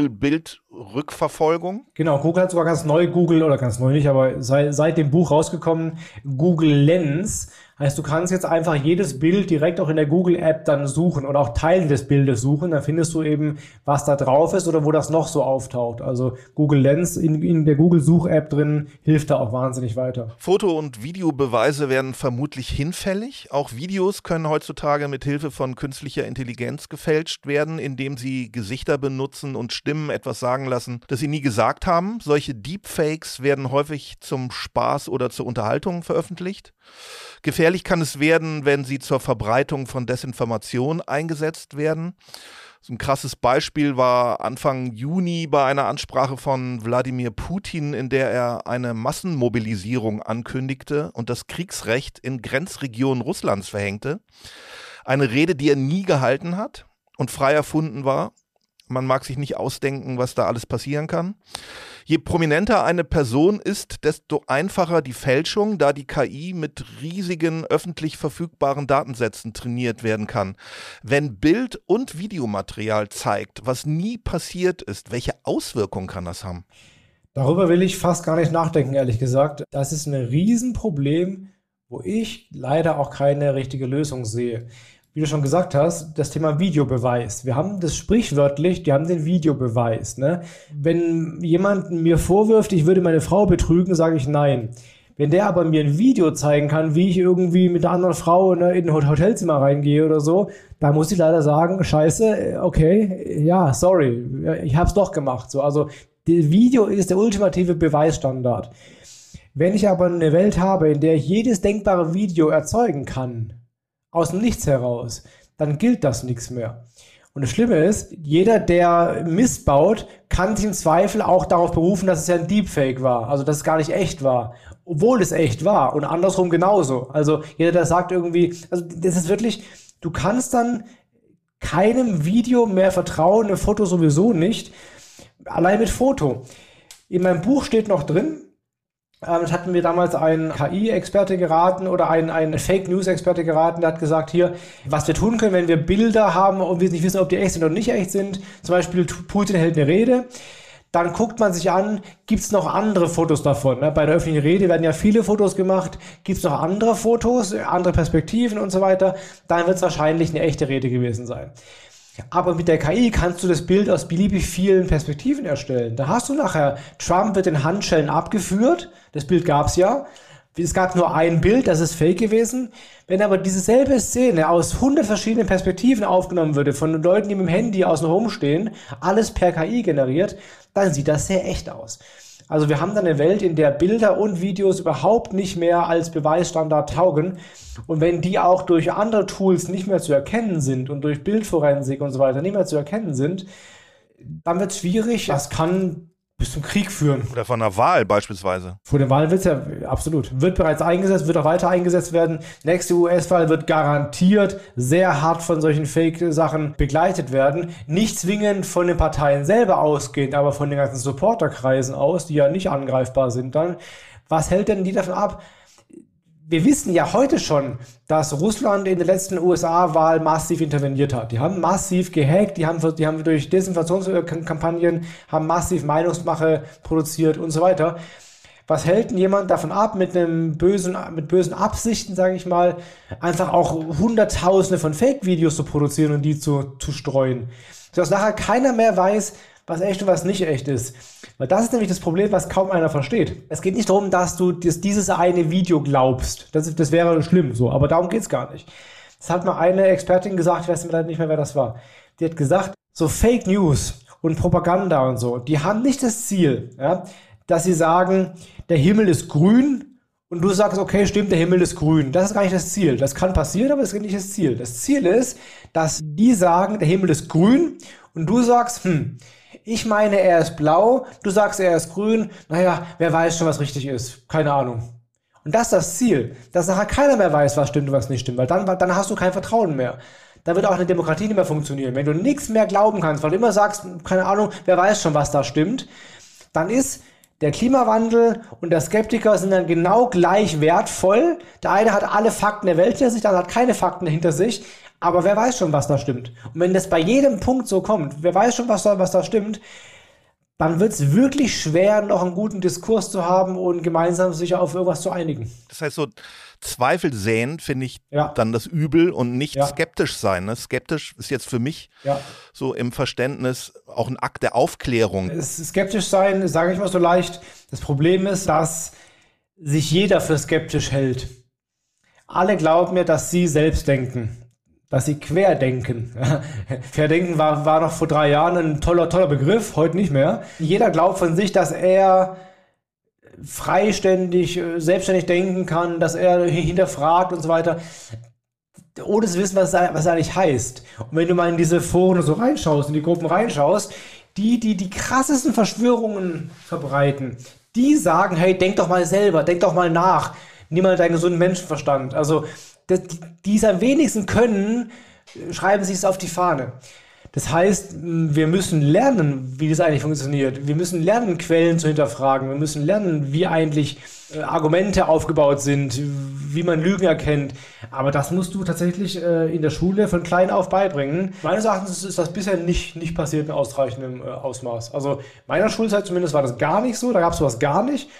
Google-Bild-Rückverfolgung. Genau, Google hat sogar ganz neu ganz neu nicht, aber seit dem Buch rausgekommen, Google Lens. Heißt, du kannst jetzt einfach jedes Bild direkt auch in der Google-App dann suchen und auch Teile des Bildes suchen. Dann findest du eben, was da drauf ist oder wo das noch so auftaucht. Also Google Lens in der Google-Such-App drin hilft da auch wahnsinnig weiter. Foto- und Videobeweise werden vermutlich hinfällig. Auch Videos können heutzutage mit Hilfe von künstlicher Intelligenz gefälscht werden, indem sie Gesichter benutzen und Stimmen etwas sagen lassen, das sie nie gesagt haben. Solche Deepfakes werden häufig zum Spaß oder zur Unterhaltung veröffentlicht. Gefährlich kann es werden, wenn sie zur Verbreitung von Desinformation eingesetzt werden. So ein krasses Beispiel war Anfang Juni bei einer Ansprache von Wladimir Putin, in der er eine Massenmobilisierung ankündigte und das Kriegsrecht in Grenzregionen Russlands verhängte. Eine Rede, die er nie gehalten hat und frei erfunden war. Man mag sich nicht ausdenken, was da alles passieren kann. Je prominenter eine Person ist, desto einfacher die Fälschung, da die KI mit riesigen öffentlich verfügbaren Datensätzen trainiert werden kann. Wenn Bild- und Videomaterial zeigt, was nie passiert ist, welche Auswirkungen kann das haben? Darüber will ich fast gar nicht nachdenken, ehrlich gesagt. Das ist ein Riesenproblem, wo ich leider auch keine richtige Lösung sehe. Wie du schon gesagt hast, das Thema Videobeweis. Wir haben das sprichwörtlich, die haben den Videobeweis. Ne? Wenn jemand mir vorwirft, ich würde meine Frau betrügen, sage ich nein. Wenn der aber mir ein Video zeigen kann, wie ich irgendwie mit einer anderen Frau in ein Hotelzimmer reingehe oder so, da muss ich leider sagen, scheiße, okay, ja, sorry, ich habe es doch gemacht. So, also das Video ist der ultimative Beweisstandard. Wenn ich aber eine Welt habe, in der ich jedes denkbare Video erzeugen kann, aus dem Nichts heraus, dann gilt das nichts mehr. Und das Schlimme ist, jeder, der Mist baut, kann sich im Zweifel auch darauf berufen, dass es ja ein Deepfake war, also dass es gar nicht echt war, obwohl es echt war und andersrum genauso. Also jeder, der sagt irgendwie, also das ist wirklich, du kannst dann keinem Video mehr vertrauen, ein Foto sowieso nicht, allein mit Foto. In meinem Buch steht noch drin, das hatten mir damals ein KI-Experte geraten oder ein Fake-News-Experte geraten, der hat gesagt, hier, was wir tun können, wenn wir Bilder haben und wir nicht wissen, ob die echt sind oder nicht echt sind, zum Beispiel Putin hält eine Rede, dann guckt man sich an, gibt es noch andere Fotos davon? Bei der öffentlichen Rede werden ja viele Fotos gemacht, gibt es noch andere Fotos, andere Perspektiven und so weiter, dann wird es wahrscheinlich eine echte Rede gewesen sein. Aber mit der KI kannst du das Bild aus beliebig vielen Perspektiven erstellen. Da hast du nachher, Trump wird in Handschellen abgeführt, das Bild gab's ja. Es gab nur ein Bild, das ist fake gewesen. Wenn aber diese selbe Szene aus 100 verschiedenen Perspektiven aufgenommen würde, von Leuten, die mit dem Handy außen rumstehen, alles per KI generiert, dann sieht das sehr echt aus. Also wir haben dann eine Welt, in der Bilder und Videos überhaupt nicht mehr als Beweisstandard taugen. Und wenn die auch durch andere Tools nicht mehr zu erkennen sind und durch Bildforensik und so weiter nicht mehr zu erkennen sind, dann wird es schwierig. Das kann bis zum Krieg führen. Oder von einer Wahl beispielsweise. Vor der Wahl wird es ja, absolut, wird bereits eingesetzt, wird auch weiter eingesetzt werden. Nächste US-Wahl wird garantiert sehr hart von solchen Fake-Sachen begleitet werden. Nicht zwingend von den Parteien selber ausgehend, aber von den ganzen Supporterkreisen aus, die ja nicht angreifbar sind dann. Was hält denn die davon ab? Wir wissen ja heute schon, dass Russland in der letzten USA-Wahl massiv interveniert hat. Die haben massiv gehackt, die haben durch Desinformationskampagnen haben massiv Meinungsmache produziert und so weiter. Was hält denn jemand davon ab, mit bösen Absichten, sage ich mal, einfach auch Hunderttausende von Fake-Videos zu produzieren und die zu streuen? Sodass nachher keiner mehr weiß, was echt und was nicht echt ist. Weil das ist nämlich das Problem, was kaum einer versteht. Es geht nicht darum, dass du dieses eine Video glaubst. Das wäre schlimm, so, aber darum geht's gar nicht. Das hat mal eine Expertin gesagt, ich weiß nicht mehr, wer das war. Die hat gesagt, so Fake News und Propaganda und so, die haben nicht das Ziel, ja, dass sie sagen, der Himmel ist grün und du sagst, okay, stimmt, der Himmel ist grün. Das ist gar nicht das Ziel. Das kann passieren, aber das ist nicht das Ziel. Das Ziel ist, dass die sagen, der Himmel ist grün und du sagst, ich meine, er ist blau, du sagst, er ist grün, naja, wer weiß schon, was richtig ist. Keine Ahnung. Und das ist das Ziel, dass nachher keiner mehr weiß, was stimmt und was nicht stimmt, weil dann hast du kein Vertrauen mehr. Dann wird auch eine Demokratie nicht mehr funktionieren. Wenn du nichts mehr glauben kannst, weil du immer sagst, keine Ahnung, wer weiß schon, was da stimmt, dann ist der Klimawandel und der Skeptiker sind dann genau gleich wertvoll. Der eine hat alle Fakten der Welt hinter sich, der andere hat keine Fakten hinter sich. Aber wer weiß schon, was da stimmt. Und wenn das bei jedem Punkt so kommt, wer weiß schon, was da stimmt, dann wird es wirklich schwer, noch einen guten Diskurs zu haben und gemeinsam sich auf irgendwas zu einigen. Das heißt, so Zweifel säen, finde ich dann das Übel und nicht skeptisch sein. Ne? Skeptisch ist jetzt für mich so im Verständnis auch ein Akt der Aufklärung. Skeptisch sein, sage ich mal so leicht. Das Problem ist, dass sich jeder für skeptisch hält. Alle glauben mir, dass sie selbst denken. Dass sie querdenken. Querdenken war noch vor 3 Jahren ein toller Begriff, heute nicht mehr. Jeder glaubt von sich, dass er freiständig, selbstständig denken kann, dass er hinterfragt und so weiter, ohne zu wissen, was es eigentlich heißt. Und wenn du mal in diese Foren so reinschaust, in die Gruppen reinschaust, die krassesten Verschwörungen verbreiten, die sagen, hey, denk doch mal selber, denk doch mal nach, nimm mal deinen gesunden Menschenverstand. Also die es am wenigsten können, schreiben sich es auf die Fahne. Das heißt, wir müssen lernen, wie das eigentlich funktioniert. Wir müssen lernen, Quellen zu hinterfragen. Wir müssen lernen, wie eigentlich Argumente aufgebaut sind, wie man Lügen erkennt. Aber das musst du tatsächlich in der Schule von klein auf beibringen. Meines Erachtens ist das bisher nicht passiert in ausreichendem Ausmaß. Also meiner Schulzeit zumindest war das gar nicht so. Da gab es sowas gar nicht.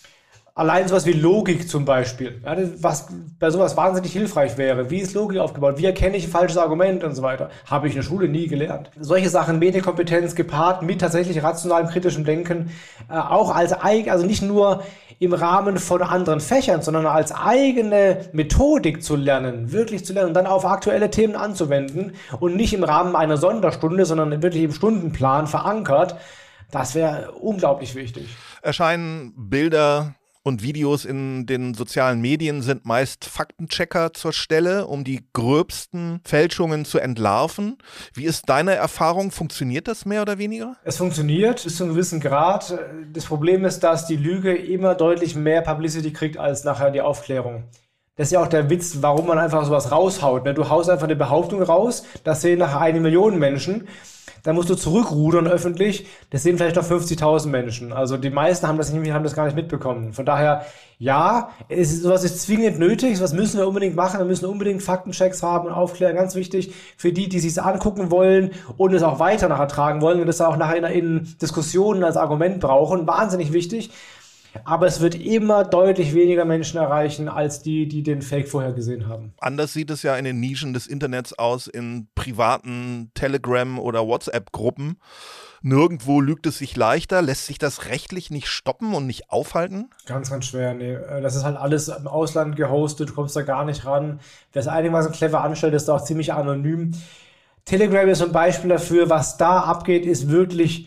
Allein sowas wie Logik zum Beispiel, ja, was bei sowas wahnsinnig hilfreich wäre. Wie ist Logik aufgebaut? Wie erkenne ich ein falsches Argument und so weiter? Habe ich in der Schule nie gelernt. Solche Sachen, Medienkompetenz gepaart mit tatsächlich rationalem, kritischem Denken, auch also nicht nur im Rahmen von anderen Fächern, sondern als eigene Methodik zu lernen, wirklich zu lernen und dann auf aktuelle Themen anzuwenden und nicht im Rahmen einer Sonderstunde, sondern wirklich im Stundenplan verankert. Das wäre unglaublich wichtig. Erscheinen Bilder und Videos in den sozialen Medien, sind meist Faktenchecker zur Stelle, um die gröbsten Fälschungen zu entlarven. Wie ist deine Erfahrung? Funktioniert das mehr oder weniger? Es funktioniert bis zu einem gewissen Grad. Das Problem ist, dass die Lüge immer deutlich mehr Publicity kriegt als nachher die Aufklärung. Das ist ja auch der Witz, warum man einfach sowas raushaut. Du haust einfach eine Behauptung raus, das sehen nachher 1 Million Menschen. Dann musst du zurückrudern öffentlich, das sehen vielleicht noch 50.000 Menschen. Also die meisten haben das gar nicht mitbekommen. Von daher, ja, sowas ist zwingend nötig, sowas müssen wir unbedingt machen. Wir müssen unbedingt Faktenchecks haben und aufklären, ganz wichtig für die es sich angucken wollen und es auch weiter nachher tragen wollen und das auch nachher in Diskussionen als Argument brauchen. Wahnsinnig wichtig. Aber es wird immer deutlich weniger Menschen erreichen, als die den Fake vorher gesehen haben. Anders sieht es ja in den Nischen des Internets aus, in privaten Telegram- oder WhatsApp-Gruppen. Nirgendwo lügt es sich leichter. Lässt sich das rechtlich nicht stoppen und nicht aufhalten? Ganz, ganz schwer, nee. Das ist halt alles im Ausland gehostet, du kommst da gar nicht ran. Wer es einigermaßen clever anstellt, ist auch ziemlich anonym. Telegram ist ein Beispiel dafür, was da abgeht, ist wirklich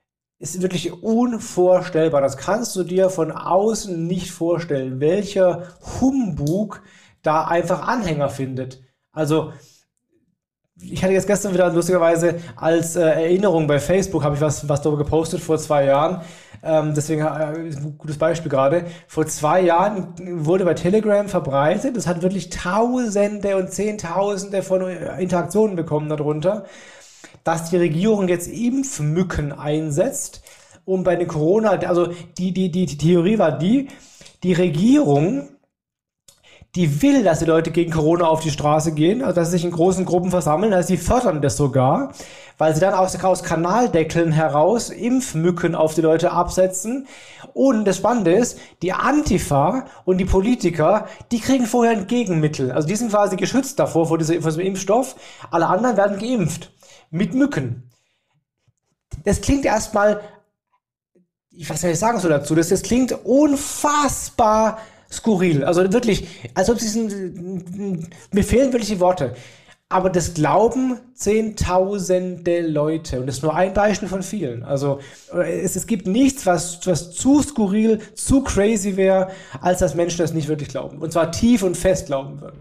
unvorstellbar. Das kannst du dir von außen nicht vorstellen, welcher Humbug da einfach Anhänger findet. Also Ich hatte jetzt gestern wieder lustigerweise als Erinnerung bei Facebook, habe ich was darüber gepostet vor 2 Jahren. Deswegen ist ein gutes Beispiel gerade. Vor 2 Jahren wurde bei Telegram verbreitet, es hat wirklich Tausende und Zehntausende von Interaktionen bekommen darunter, dass die Regierung jetzt Impfmücken einsetzt, um bei den Corona, also die Theorie war die Regierung, die will, dass die Leute gegen Corona auf die Straße gehen, also dass sie sich in großen Gruppen versammeln, also sie fördern das sogar, weil sie dann aus Kanaldeckeln heraus Impfmücken auf die Leute absetzen. Und das Spannende ist, die Antifa und die Politiker, die kriegen vorher ein Gegenmittel. Also die sind quasi geschützt davor, vor diesem Impfstoff. Alle anderen werden geimpft. Mit Mücken. Das klingt erstmal, was soll ich sagen so dazu? Das klingt unfassbar skurril. Also wirklich, als ob mir fehlen wirklich die Worte. Aber das glauben Zehntausende Leute. Und das ist nur ein Beispiel von vielen. Also es gibt nichts, was zu skurril, zu crazy wäre, als dass Menschen das nicht wirklich glauben. Und zwar tief und fest glauben würden.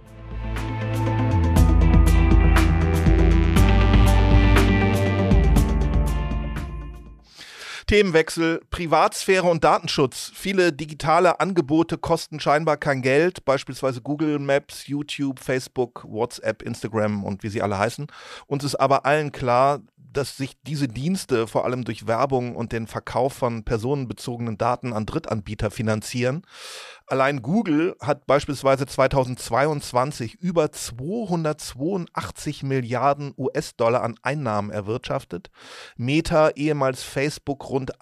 Themenwechsel, Privatsphäre und Datenschutz. Viele digitale Angebote kosten scheinbar kein Geld, beispielsweise Google Maps, YouTube, Facebook, WhatsApp, Instagram und wie sie alle heißen. Uns ist aber allen klar, dass sich diese Dienste vor allem durch Werbung und den Verkauf von personenbezogenen Daten an Drittanbieter finanzieren. Allein Google hat beispielsweise 2022 über 282 Milliarden US-Dollar an Einnahmen erwirtschaftet. Meta, ehemals Facebook, rund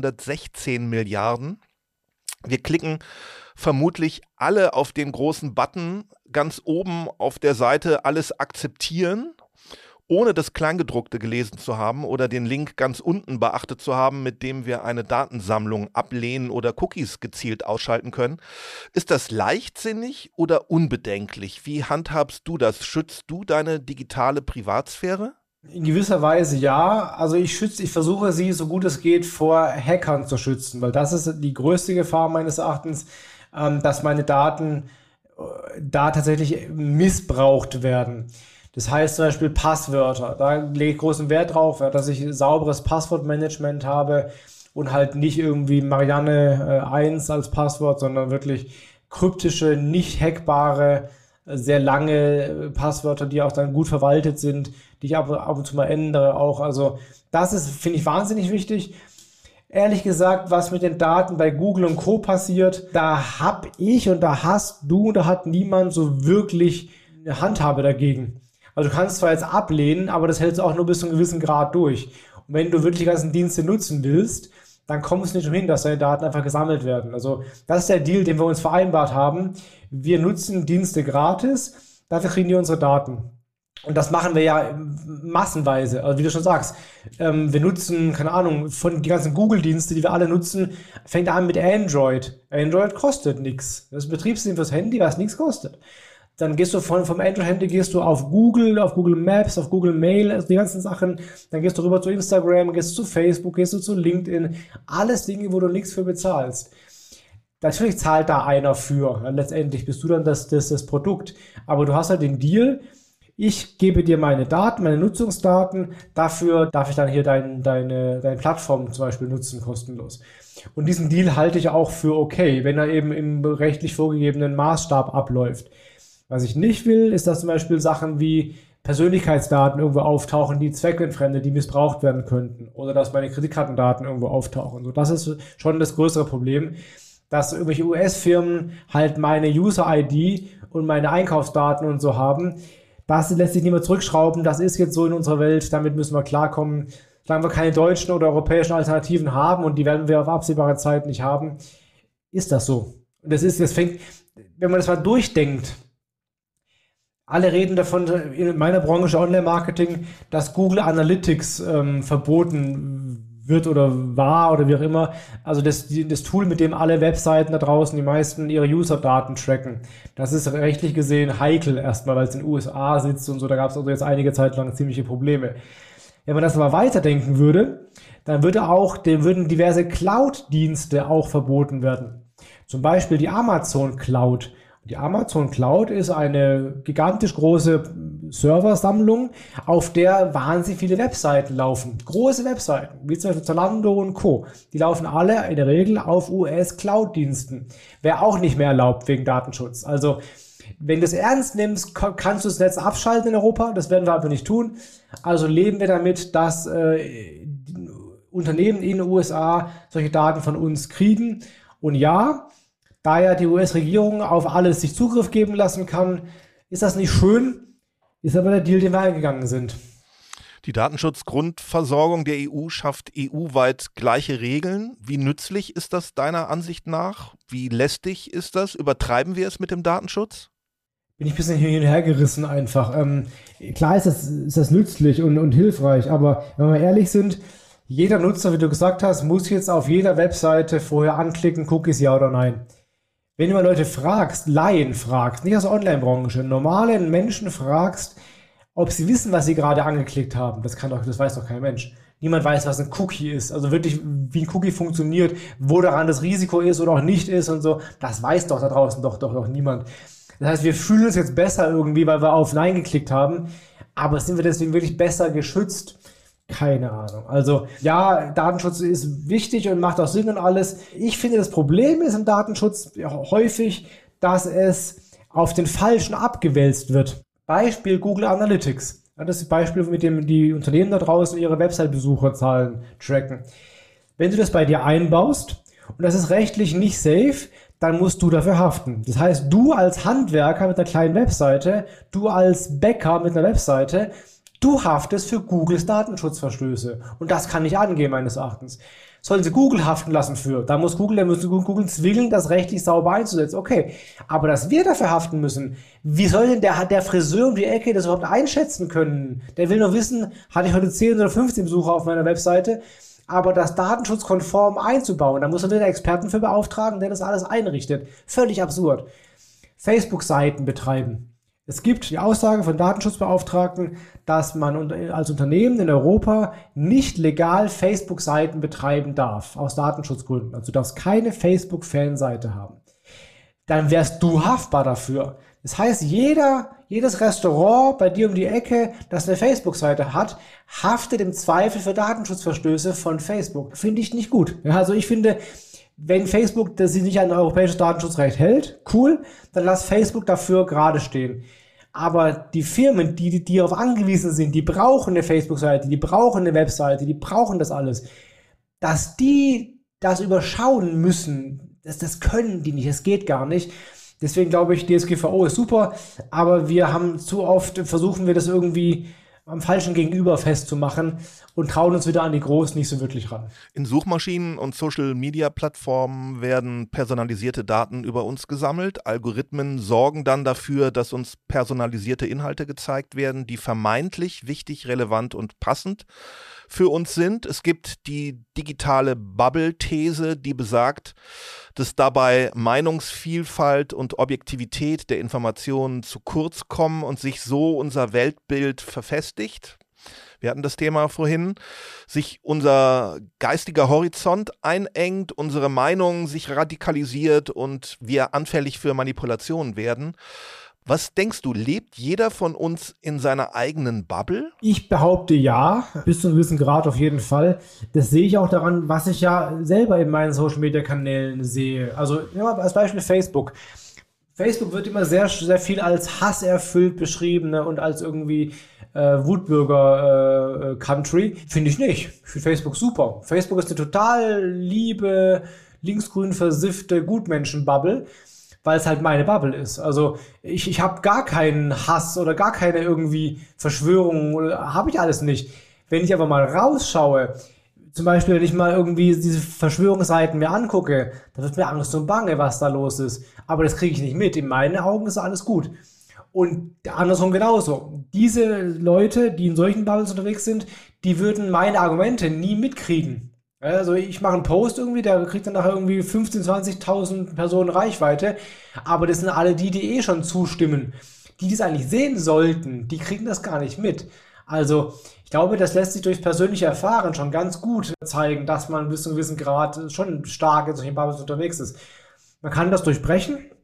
116 Milliarden. Wir klicken vermutlich alle auf den großen Button ganz oben auf der Seite Alles akzeptieren, ohne das Kleingedruckte gelesen zu haben oder den Link ganz unten beachtet zu haben, mit dem wir eine Datensammlung ablehnen oder Cookies gezielt ausschalten können. Ist das leichtsinnig oder unbedenklich? Wie handhabst du das? Schützt du deine digitale Privatsphäre? In gewisser Weise ja. Also ich versuche sie so gut es geht vor Hackern zu schützen, weil das ist die größte Gefahr meines Erachtens, dass meine Daten da tatsächlich missbraucht werden. Das heißt zum Beispiel Passwörter. Da lege ich großen Wert drauf, dass ich sauberes Passwortmanagement habe und halt nicht irgendwie Marianne 1 als Passwort, sondern wirklich kryptische, nicht hackbare, sehr lange Passwörter, die auch dann gut verwaltet sind, die ich ab und zu mal ändere auch. Also das ist, finde ich, wahnsinnig wichtig. Ehrlich gesagt, was mit den Daten bei Google und Co. passiert, da habe ich und da hast du und da hat niemand so wirklich eine Handhabe dagegen. Also du kannst zwar jetzt ablehnen, aber das hältst du auch nur bis zu einem gewissen Grad durch. Und wenn du wirklich die ganzen Dienste nutzen willst, dann kommst du nicht umhin, dass deine Daten einfach gesammelt werden. Also das ist der Deal, den wir uns vereinbart haben. Wir nutzen Dienste gratis, dafür kriegen die unsere Daten. Und das machen wir ja massenweise. Also wie du schon sagst, wir nutzen, keine Ahnung, von die ganzen Google-Dienste, die wir alle nutzen, fängt an mit Android. Android kostet nichts. Das ist ein Betriebssystem fürs Handy, was nichts kostet. Dann gehst du vom Android-Handy gehst du auf Google Maps, auf Google Mail, also die ganzen Sachen. Dann gehst du rüber zu Instagram, gehst du zu Facebook, gehst du zu LinkedIn. Alles Dinge, wo du nichts für bezahlst. Natürlich zahlt da einer für. Letztendlich bist du dann das Produkt. Aber du hast halt den Deal, ich gebe dir meine Daten, meine Nutzungsdaten, dafür darf ich dann hier deine Plattform zum Beispiel nutzen, kostenlos. Und diesen Deal halte ich auch für okay, wenn er eben im rechtlich vorgegebenen Maßstab abläuft. Was ich nicht will, ist, dass zum Beispiel Sachen wie Persönlichkeitsdaten irgendwo auftauchen, die zweckentfremde, die missbraucht werden könnten. Oder dass meine Kreditkartendaten irgendwo auftauchen. So, das ist schon das größere Problem, dass irgendwelche US-Firmen halt meine User-ID und meine Einkaufsdaten und so haben. Das lässt sich nicht mehr zurückschrauben. Das ist jetzt so in unserer Welt. Damit müssen wir klarkommen. Solange wir keine deutschen oder europäischen Alternativen haben, und die werden wir auf absehbare Zeit nicht haben, ist das so. Und das fängt, wenn man das mal durchdenkt, alle reden davon in meiner Branche Online-Marketing, dass Google Analytics verboten wird oder war oder wie auch immer. Also das Tool, mit dem alle Webseiten da draußen, die meisten ihre User-Daten tracken. Das ist rechtlich gesehen heikel erstmal, weil es in den USA sitzt und so. Da gab es also jetzt einige Zeit lang ziemliche Probleme. Wenn man das aber weiterdenken würde, dann würden diverse Cloud-Dienste auch verboten werden. Zum Beispiel die Amazon Cloud. Die Amazon Cloud ist eine gigantisch große Serversammlung, auf der wahnsinnig viele Webseiten laufen. Große Webseiten, wie zum Beispiel Zalando und Co. Die laufen alle in der Regel auf US-Cloud-Diensten. Wäre auch nicht mehr erlaubt wegen Datenschutz. Also, wenn du es ernst nimmst, kannst du das Netz abschalten in Europa. Das werden wir aber nicht tun. Also leben wir damit, dass Unternehmen in den USA solche Daten von uns kriegen. Und ja, da ja die US-Regierung auf alles sich Zugriff geben lassen kann, ist das nicht schön, ist aber der Deal, den wir eingegangen sind. Die Datenschutzgrundversorgung der EU schafft EU-weit gleiche Regeln. Wie nützlich ist das deiner Ansicht nach? Wie lästig ist das? Übertreiben wir es mit dem Datenschutz? Bin ich ein bisschen hin und her gerissen einfach. Klar ist das nützlich und hilfreich, aber wenn wir ehrlich sind, jeder Nutzer, wie du gesagt hast, muss jetzt auf jeder Webseite vorher anklicken, Cookies ja oder nein. Wenn du mal Leute fragst, Laien fragst, nicht aus der Online-Branche, normalen Menschen fragst, ob sie wissen, was sie gerade angeklickt haben, das weiß doch kein Mensch. Niemand weiß, was ein Cookie ist, also wirklich, wie ein Cookie funktioniert, wo daran das Risiko ist oder auch nicht ist und so, das weiß doch da draußen doch niemand. Das heißt, wir fühlen uns jetzt besser irgendwie, weil wir auf Nein geklickt haben, aber sind wir deswegen wirklich besser geschützt? Keine Ahnung. Also ja, Datenschutz ist wichtig und macht auch Sinn und alles. Ich finde, das Problem ist im Datenschutz häufig, dass es auf den Falschen abgewälzt wird. Beispiel Google Analytics. Das ist das Beispiel, mit dem die Unternehmen da draußen ihre Website-Besucherzahlen tracken. Wenn du das bei dir einbaust und das ist rechtlich nicht safe, dann musst du dafür haften. Das heißt, du als Handwerker mit einer kleinen Webseite, du als Bäcker mit einer Webseite, du haftest für Googles Datenschutzverstöße. Und das kann nicht angehen, meines Erachtens. Sollen sie Google haften lassen für? Da muss Google Google zwingen, das rechtlich sauber einzusetzen. Okay. Aber dass wir dafür haften müssen, wie soll denn der Friseur um die Ecke das überhaupt einschätzen können? Der will nur wissen, hatte ich heute 10 oder 15 Besucher auf meiner Webseite? Aber das datenschutzkonform einzubauen, da muss man wieder Experten für beauftragen, der das alles einrichtet. Völlig absurd. Facebook-Seiten betreiben. Es gibt die Aussage von Datenschutzbeauftragten, dass man als Unternehmen in Europa nicht legal Facebook-Seiten betreiben darf, aus Datenschutzgründen. Also du darfst keine Facebook-Fanseite haben. Dann wärst du haftbar dafür. Das heißt, jedes Restaurant bei dir um die Ecke, das eine Facebook-Seite hat, haftet im Zweifel für Datenschutzverstöße von Facebook. Finde ich nicht gut. Ja, also ich finde, wenn Facebook das sich nicht an europäisches Datenschutzrecht hält, cool, dann lass Facebook dafür gerade stehen. Aber die Firmen, die darauf angewiesen sind, die brauchen eine Facebook-Seite, die brauchen eine Webseite, die brauchen das alles. Dass die das überschauen müssen, das können die nicht, das geht gar nicht. Deswegen glaube ich, DSGVO ist super, aber versuchen wir das irgendwie am falschen Gegenüber festzumachen und trauen uns wieder an die Großen nicht so wirklich ran. In Suchmaschinen und Social-Media-Plattformen werden personalisierte Daten über uns gesammelt. Algorithmen sorgen dann dafür, dass uns personalisierte Inhalte gezeigt werden, die vermeintlich wichtig, relevant und passend für uns sind. Es gibt die digitale Bubble-These, die besagt, dass dabei Meinungsvielfalt und Objektivität der Informationen zu kurz kommen und sich so unser Weltbild verfestigt. Wir hatten das Thema vorhin, sich unser geistiger Horizont einengt, unsere Meinung sich radikalisiert und wir anfällig für Manipulationen werden. Was denkst du, lebt jeder von uns in seiner eigenen Bubble? Ich behaupte ja, bis zu einem gewissen Grad auf jeden Fall. Das sehe ich auch daran, was ich ja selber in meinen Social-Media-Kanälen sehe. Also als Beispiel Facebook. Facebook wird immer sehr, sehr viel als hasserfüllt beschrieben, ne, und als irgendwie Wutbürger-Country. Finde ich nicht. Ich finde Facebook super. Facebook ist eine total liebe, linksgrün versiffte Gutmenschen-Bubble, weil es halt meine Bubble ist. Also ich habe gar keinen Hass oder gar keine irgendwie Verschwörung, habe ich alles nicht. Wenn ich aber mal rausschaue, zum Beispiel, wenn ich mal irgendwie diese Verschwörungsseiten mir angucke, da wird mir Angst und Bange, was da los ist. Aber das kriege ich nicht mit. In meinen Augen ist alles gut. Und andersrum genauso. Diese Leute, die in solchen Bubbles unterwegs sind, die würden meine Argumente nie mitkriegen. Also ich mache einen Post irgendwie, der kriegt dann nachher irgendwie 15.000, 20.000 Personen Reichweite, aber das sind alle die schon zustimmen. Die das eigentlich sehen sollten, die kriegen das gar nicht mit. Also ich glaube, das lässt sich durch persönliche Erfahren schon ganz gut zeigen, dass man bis zu einem gewissen Grad schon stark in solchen Bubbles unterwegs ist. Man kann das durchbrechen,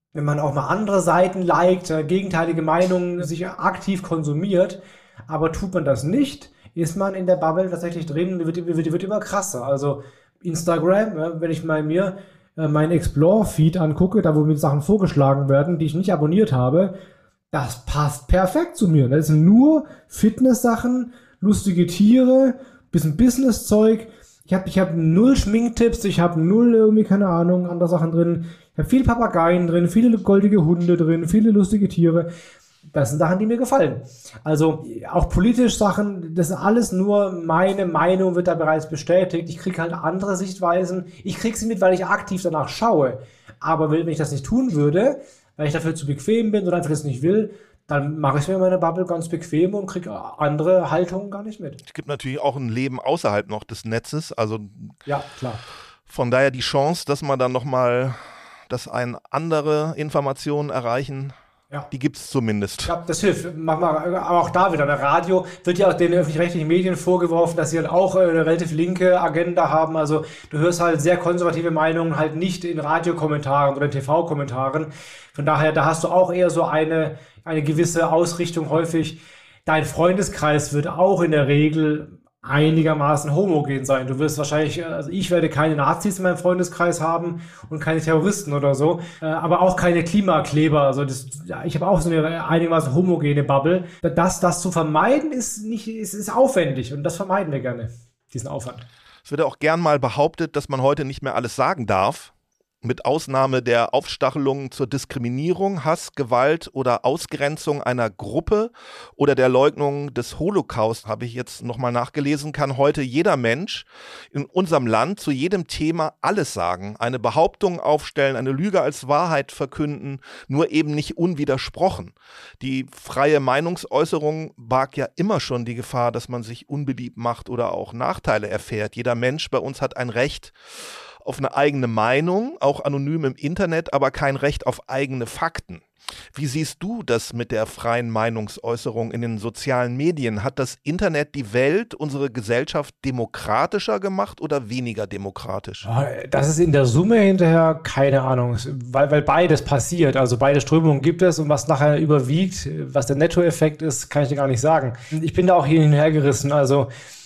wenn man auch mal andere Seiten liked, gegenteilige Meinungen sich aktiv konsumiert, aber tut man das nicht, ist man in der Bubble tatsächlich drin, wird immer krasser. Also Instagram, ja, wenn ich mir meinen Explore-Feed angucke, da wo mir Sachen vorgeschlagen werden, die ich nicht abonniert habe, das passt perfekt zu mir. Das sind nur Fitness-Sachen, lustige Tiere, bisschen Business-Zeug. Ich hab null Schminktipps, ich habe null irgendwie, keine Ahnung, andere Sachen drin. Ich habe viele Papageien drin, viele goldige Hunde drin, viele lustige Tiere. Das sind Sachen, die mir gefallen. Also auch politisch Sachen, das ist alles nur meine Meinung, wird da bereits bestätigt. Ich kriege halt andere Sichtweisen. Ich kriege sie mit, weil ich aktiv danach schaue. Aber wenn ich das nicht tun würde, weil ich dafür zu bequem bin oder einfach das nicht will, dann mache ich mir meine Bubble ganz bequem und kriege andere Haltungen gar nicht mit. Es gibt natürlich auch ein Leben außerhalb noch des Netzes. Also ja, klar. Von daher die Chance, dass man dann nochmal, dass einen andere Informationen erreichen, ja, die gibt es zumindest. Ja, das hilft. Aber auch da wieder. Der Radio wird ja auch den öffentlich-rechtlichen Medien vorgeworfen, dass sie halt auch eine relativ linke Agenda haben. Also du hörst halt sehr konservative Meinungen halt nicht in Radiokommentaren oder in TV-Kommentaren. Von daher, da hast du auch eher so eine gewisse Ausrichtung häufig. Dein Freundeskreis wird auch in der Regel einigermaßen homogen sein. Du wirst wahrscheinlich, also ich werde keine Nazis in meinem Freundeskreis haben und keine Terroristen oder so, aber auch keine Klimakleber. Also ich habe auch so eine einigermaßen homogene Bubble. Das zu vermeiden ist aufwendig und das vermeiden wir gerne, diesen Aufwand. Es wird ja auch gern mal behauptet, dass man heute nicht mehr alles sagen darf. Mit Ausnahme der Aufstachelungen zur Diskriminierung, Hass, Gewalt oder Ausgrenzung einer Gruppe oder der Leugnung des Holocaust, habe ich jetzt nochmal nachgelesen, kann heute jeder Mensch in unserem Land zu jedem Thema alles sagen, eine Behauptung aufstellen, eine Lüge als Wahrheit verkünden, nur eben nicht unwidersprochen. Die freie Meinungsäußerung barg ja immer schon die Gefahr, dass man sich unbeliebt macht oder auch Nachteile erfährt. Jeder Mensch bei uns hat ein Recht auf eine eigene Meinung, auch anonym im Internet, aber kein Recht auf eigene Fakten. Wie siehst du das mit der freien Meinungsäußerung in den sozialen Medien? Hat das Internet die Welt, unsere Gesellschaft demokratischer gemacht oder weniger demokratisch? Das ist in der Summe hinterher keine Ahnung, weil beides passiert. Also beide Strömungen gibt es und was nachher überwiegt, was der Nettoeffekt ist, kann ich dir gar nicht sagen. Ich bin da auch hin und her gerissen. Also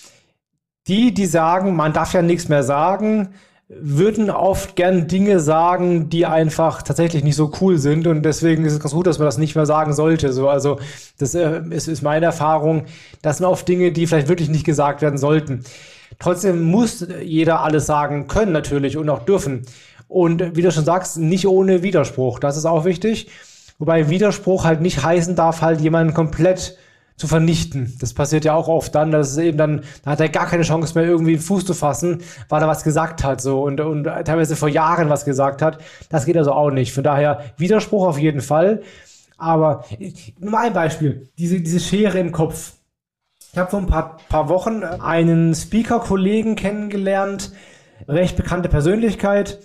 die sagen, man darf ja nichts mehr sagen, würden oft gern Dinge sagen, die einfach tatsächlich nicht so cool sind und deswegen ist es ganz gut, dass man das nicht mehr sagen sollte. So, also das ist meine Erfahrung. Das sind oft Dinge, die vielleicht wirklich nicht gesagt werden sollten. Trotzdem muss jeder alles sagen können natürlich und auch dürfen. Und wie du schon sagst, nicht ohne Widerspruch. Das ist auch wichtig. Wobei Widerspruch halt nicht heißen darf, halt jemanden komplett zu vernichten. Das passiert ja auch oft dann, dass es eben dann, da hat er gar keine Chance mehr, irgendwie einen Fuß zu fassen, weil er was gesagt hat, so, und teilweise vor Jahren was gesagt hat. Das geht also auch nicht. Von daher Widerspruch auf jeden Fall. Aber, nur mal ein Beispiel. Diese Schere im Kopf. Ich habe vor ein paar Wochen einen Speaker-Kollegen kennengelernt, recht bekannte Persönlichkeit,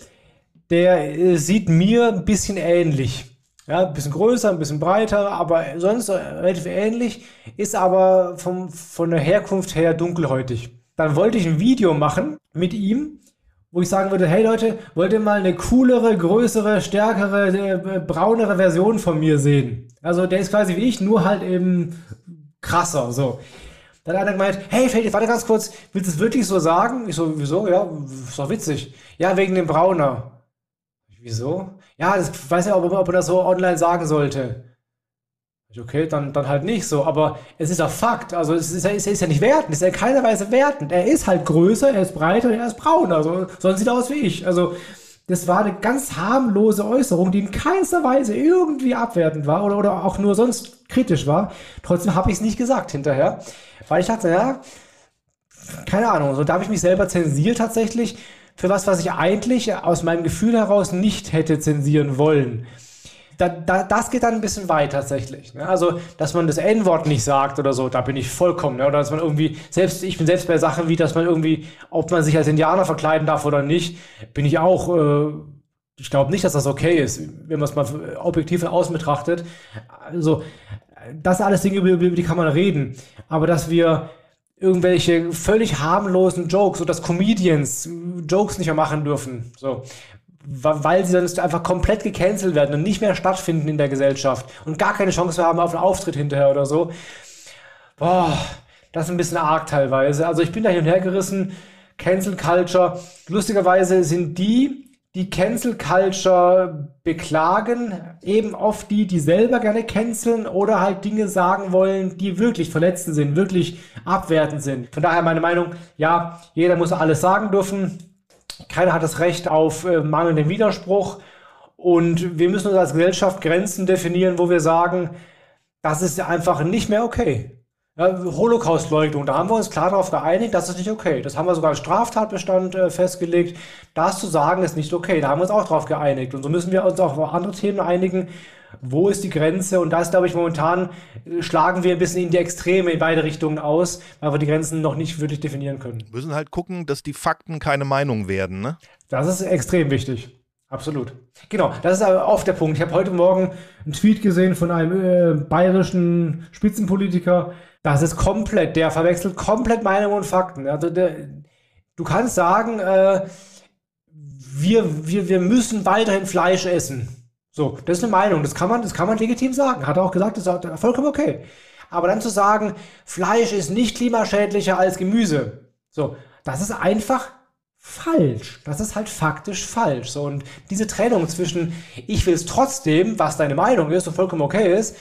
der sieht mir ein bisschen ähnlich. Ja, ein bisschen größer, ein bisschen breiter, aber sonst relativ ähnlich, ist aber von der Herkunft her dunkelhäutig. Dann wollte ich ein Video machen mit ihm, wo ich sagen würde, hey Leute, wollt ihr mal eine coolere, größere, stärkere, braunere Version von mir sehen? Also der ist quasi wie ich, nur halt eben krasser, so. Dann hat er gemeint, hey Feli, warte ganz kurz, willst du es wirklich so sagen? Ich so, wieso? Ja, ist doch witzig. Ja, wegen dem Brauner. Wieso? Ja, ich weiß ja, ob er das so online sagen sollte. Okay, dann halt nicht so. Aber es ist ja Fakt. Also es ist ja nicht wertend. Es ist ja in keiner Weise wertend. Er ist halt größer, er ist breiter, er ist braun. Also sonst sieht er aus wie ich. Also das war eine ganz harmlose Äußerung, die in keinster Weise irgendwie abwertend war oder auch nur sonst kritisch war. Trotzdem habe ich es nicht gesagt hinterher. Weil ich dachte, ja, keine Ahnung. So, da habe ich mich selber zensiert tatsächlich. Für was ich eigentlich aus meinem Gefühl heraus nicht hätte zensieren wollen. Das geht dann ein bisschen weit tatsächlich. Ne? Also, dass man das N-Wort nicht sagt oder so, da bin ich vollkommen. Ne? Oder dass man irgendwie, ich bin selbst bei Sachen wie, dass man irgendwie, ob man sich als Indianer verkleiden darf oder nicht, bin ich auch, ich glaube nicht, dass das okay ist, wenn man es mal objektiv von außen betrachtet. Also, das sind alles Dinge, über die kann man reden. Aber dass wir irgendwelche völlig harmlosen Jokes oder dass Comedians Jokes nicht mehr machen dürfen. So. weil sie sonst einfach komplett gecancelt werden und nicht mehr stattfinden in der Gesellschaft und gar keine Chance mehr haben auf einen Auftritt hinterher oder so. Boah, das ist ein bisschen arg teilweise. Also ich bin da hin und her gerissen. Cancel Culture. Lustigerweise sind die Cancel Culture beklagen, eben oft die selber gerne canceln oder halt Dinge sagen wollen, die wirklich verletzend sind, wirklich abwertend sind. Von daher meine Meinung, ja, jeder muss alles sagen dürfen. Keiner hat das Recht auf mangelnden Widerspruch. Und wir müssen uns als Gesellschaft Grenzen definieren, wo wir sagen, das ist einfach nicht mehr okay. Ja, Holocaust-Leugnung, da haben wir uns klar darauf geeinigt, das ist nicht okay. Das haben wir sogar als Straftatbestand festgelegt. Das zu sagen, ist nicht okay. Da haben wir uns auch darauf geeinigt. Und so müssen wir uns auch auf andere Themen einigen. Wo ist die Grenze? Und da ist, glaube ich, momentan schlagen wir ein bisschen in die Extreme in beide Richtungen aus, weil wir die Grenzen noch nicht wirklich definieren können. Wir müssen halt gucken, dass die Fakten keine Meinung werden, ne? Das ist extrem wichtig. Absolut. Genau, das ist aber oft der Punkt. Ich habe heute Morgen einen Tweet gesehen von einem bayerischen Spitzenpolitiker. Das ist komplett, der verwechselt komplett Meinung und Fakten. Also du kannst sagen, wir müssen weiterhin Fleisch essen. So, das ist eine Meinung, das kann man legitim sagen. Hat er auch gesagt, das ist vollkommen okay. Aber dann zu sagen, Fleisch ist nicht klimaschädlicher als Gemüse. So, das ist einfach falsch. Das ist halt faktisch falsch. So, und diese Trennung zwischen, ich will es trotzdem, was deine Meinung ist und vollkommen okay ist,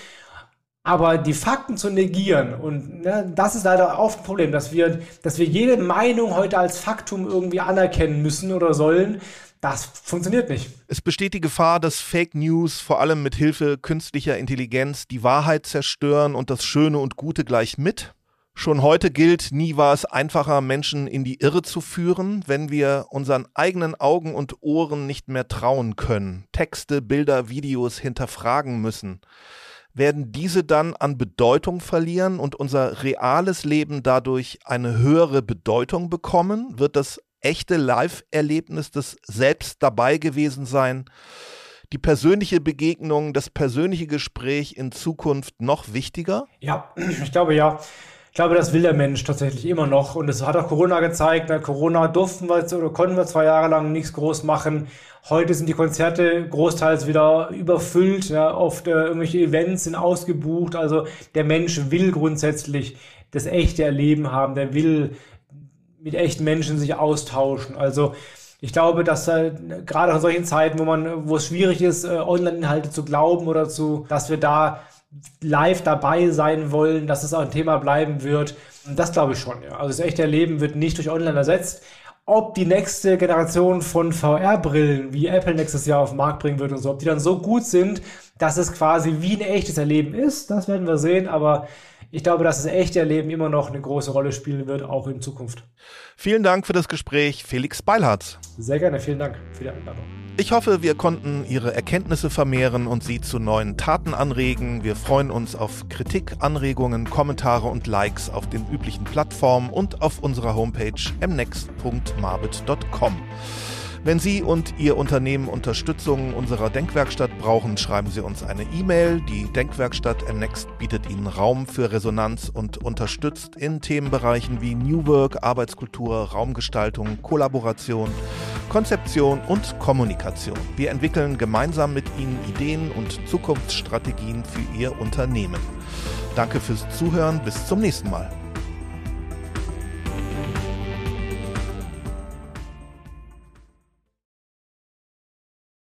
aber die Fakten zu negieren, und ne, das ist leider oft ein Problem, dass wir jede Meinung heute als Faktum irgendwie anerkennen müssen oder sollen. Das funktioniert nicht. Es besteht die Gefahr, dass Fake News vor allem mit Hilfe künstlicher Intelligenz die Wahrheit zerstören und das Schöne und Gute gleich mit. Schon heute gilt, nie war es einfacher, Menschen in die Irre zu führen, wenn wir unseren eigenen Augen und Ohren nicht mehr trauen können, Texte, Bilder, Videos hinterfragen müssen. Werden diese dann an Bedeutung verlieren und unser reales Leben dadurch eine höhere Bedeutung bekommen? Wird das echte Live-Erlebnis des Selbst dabei gewesen sein, die persönliche Begegnung, das persönliche Gespräch in Zukunft noch wichtiger? Ja, ich glaube ja. Ich glaube, das will der Mensch tatsächlich immer noch. Und das hat auch Corona gezeigt. Bei Corona konnten wir 2 Jahre lang nichts groß machen. Heute sind die Konzerte großteils wieder überfüllt. Ja, oft irgendwelche Events sind ausgebucht. Also der Mensch will grundsätzlich das echte Erleben haben. Der will mit echten Menschen sich austauschen. Also ich glaube, dass gerade in solchen Zeiten, wo es schwierig ist, Online-Inhalte zu glauben oder dass wir da live dabei sein wollen, dass es auch ein Thema bleiben wird. Das glaube ich schon, ja. Also das echte Erleben wird nicht durch Online ersetzt. Ob die nächste Generation von VR-Brillen, wie Apple nächstes Jahr auf den Markt bringen wird und so, ob die dann so gut sind, dass es quasi wie ein echtes Erleben ist, das werden wir sehen. Aber ich glaube, dass das echte Erleben immer noch eine große Rolle spielen wird, auch in Zukunft. Vielen Dank für das Gespräch, Felix Beilharz. Sehr gerne, vielen Dank für die Einladung. Ich hoffe, wir konnten Ihre Erkenntnisse vermehren und Sie zu neuen Taten anregen. Wir freuen uns auf Kritik, Anregungen, Kommentare und Likes auf den üblichen Plattformen und auf unserer Homepage mnext.marbit.com. Wenn Sie und Ihr Unternehmen Unterstützung unserer Denkwerkstatt brauchen, schreiben Sie uns eine E-Mail. Die Denkwerkstatt mnext bietet Ihnen Raum für Resonanz und unterstützt in Themenbereichen wie New Work, Arbeitskultur, Raumgestaltung, Kollaboration, Konzeption und Kommunikation. Wir entwickeln gemeinsam mit Ihnen Ideen und Zukunftsstrategien für Ihr Unternehmen. Danke fürs Zuhören, bis zum nächsten Mal.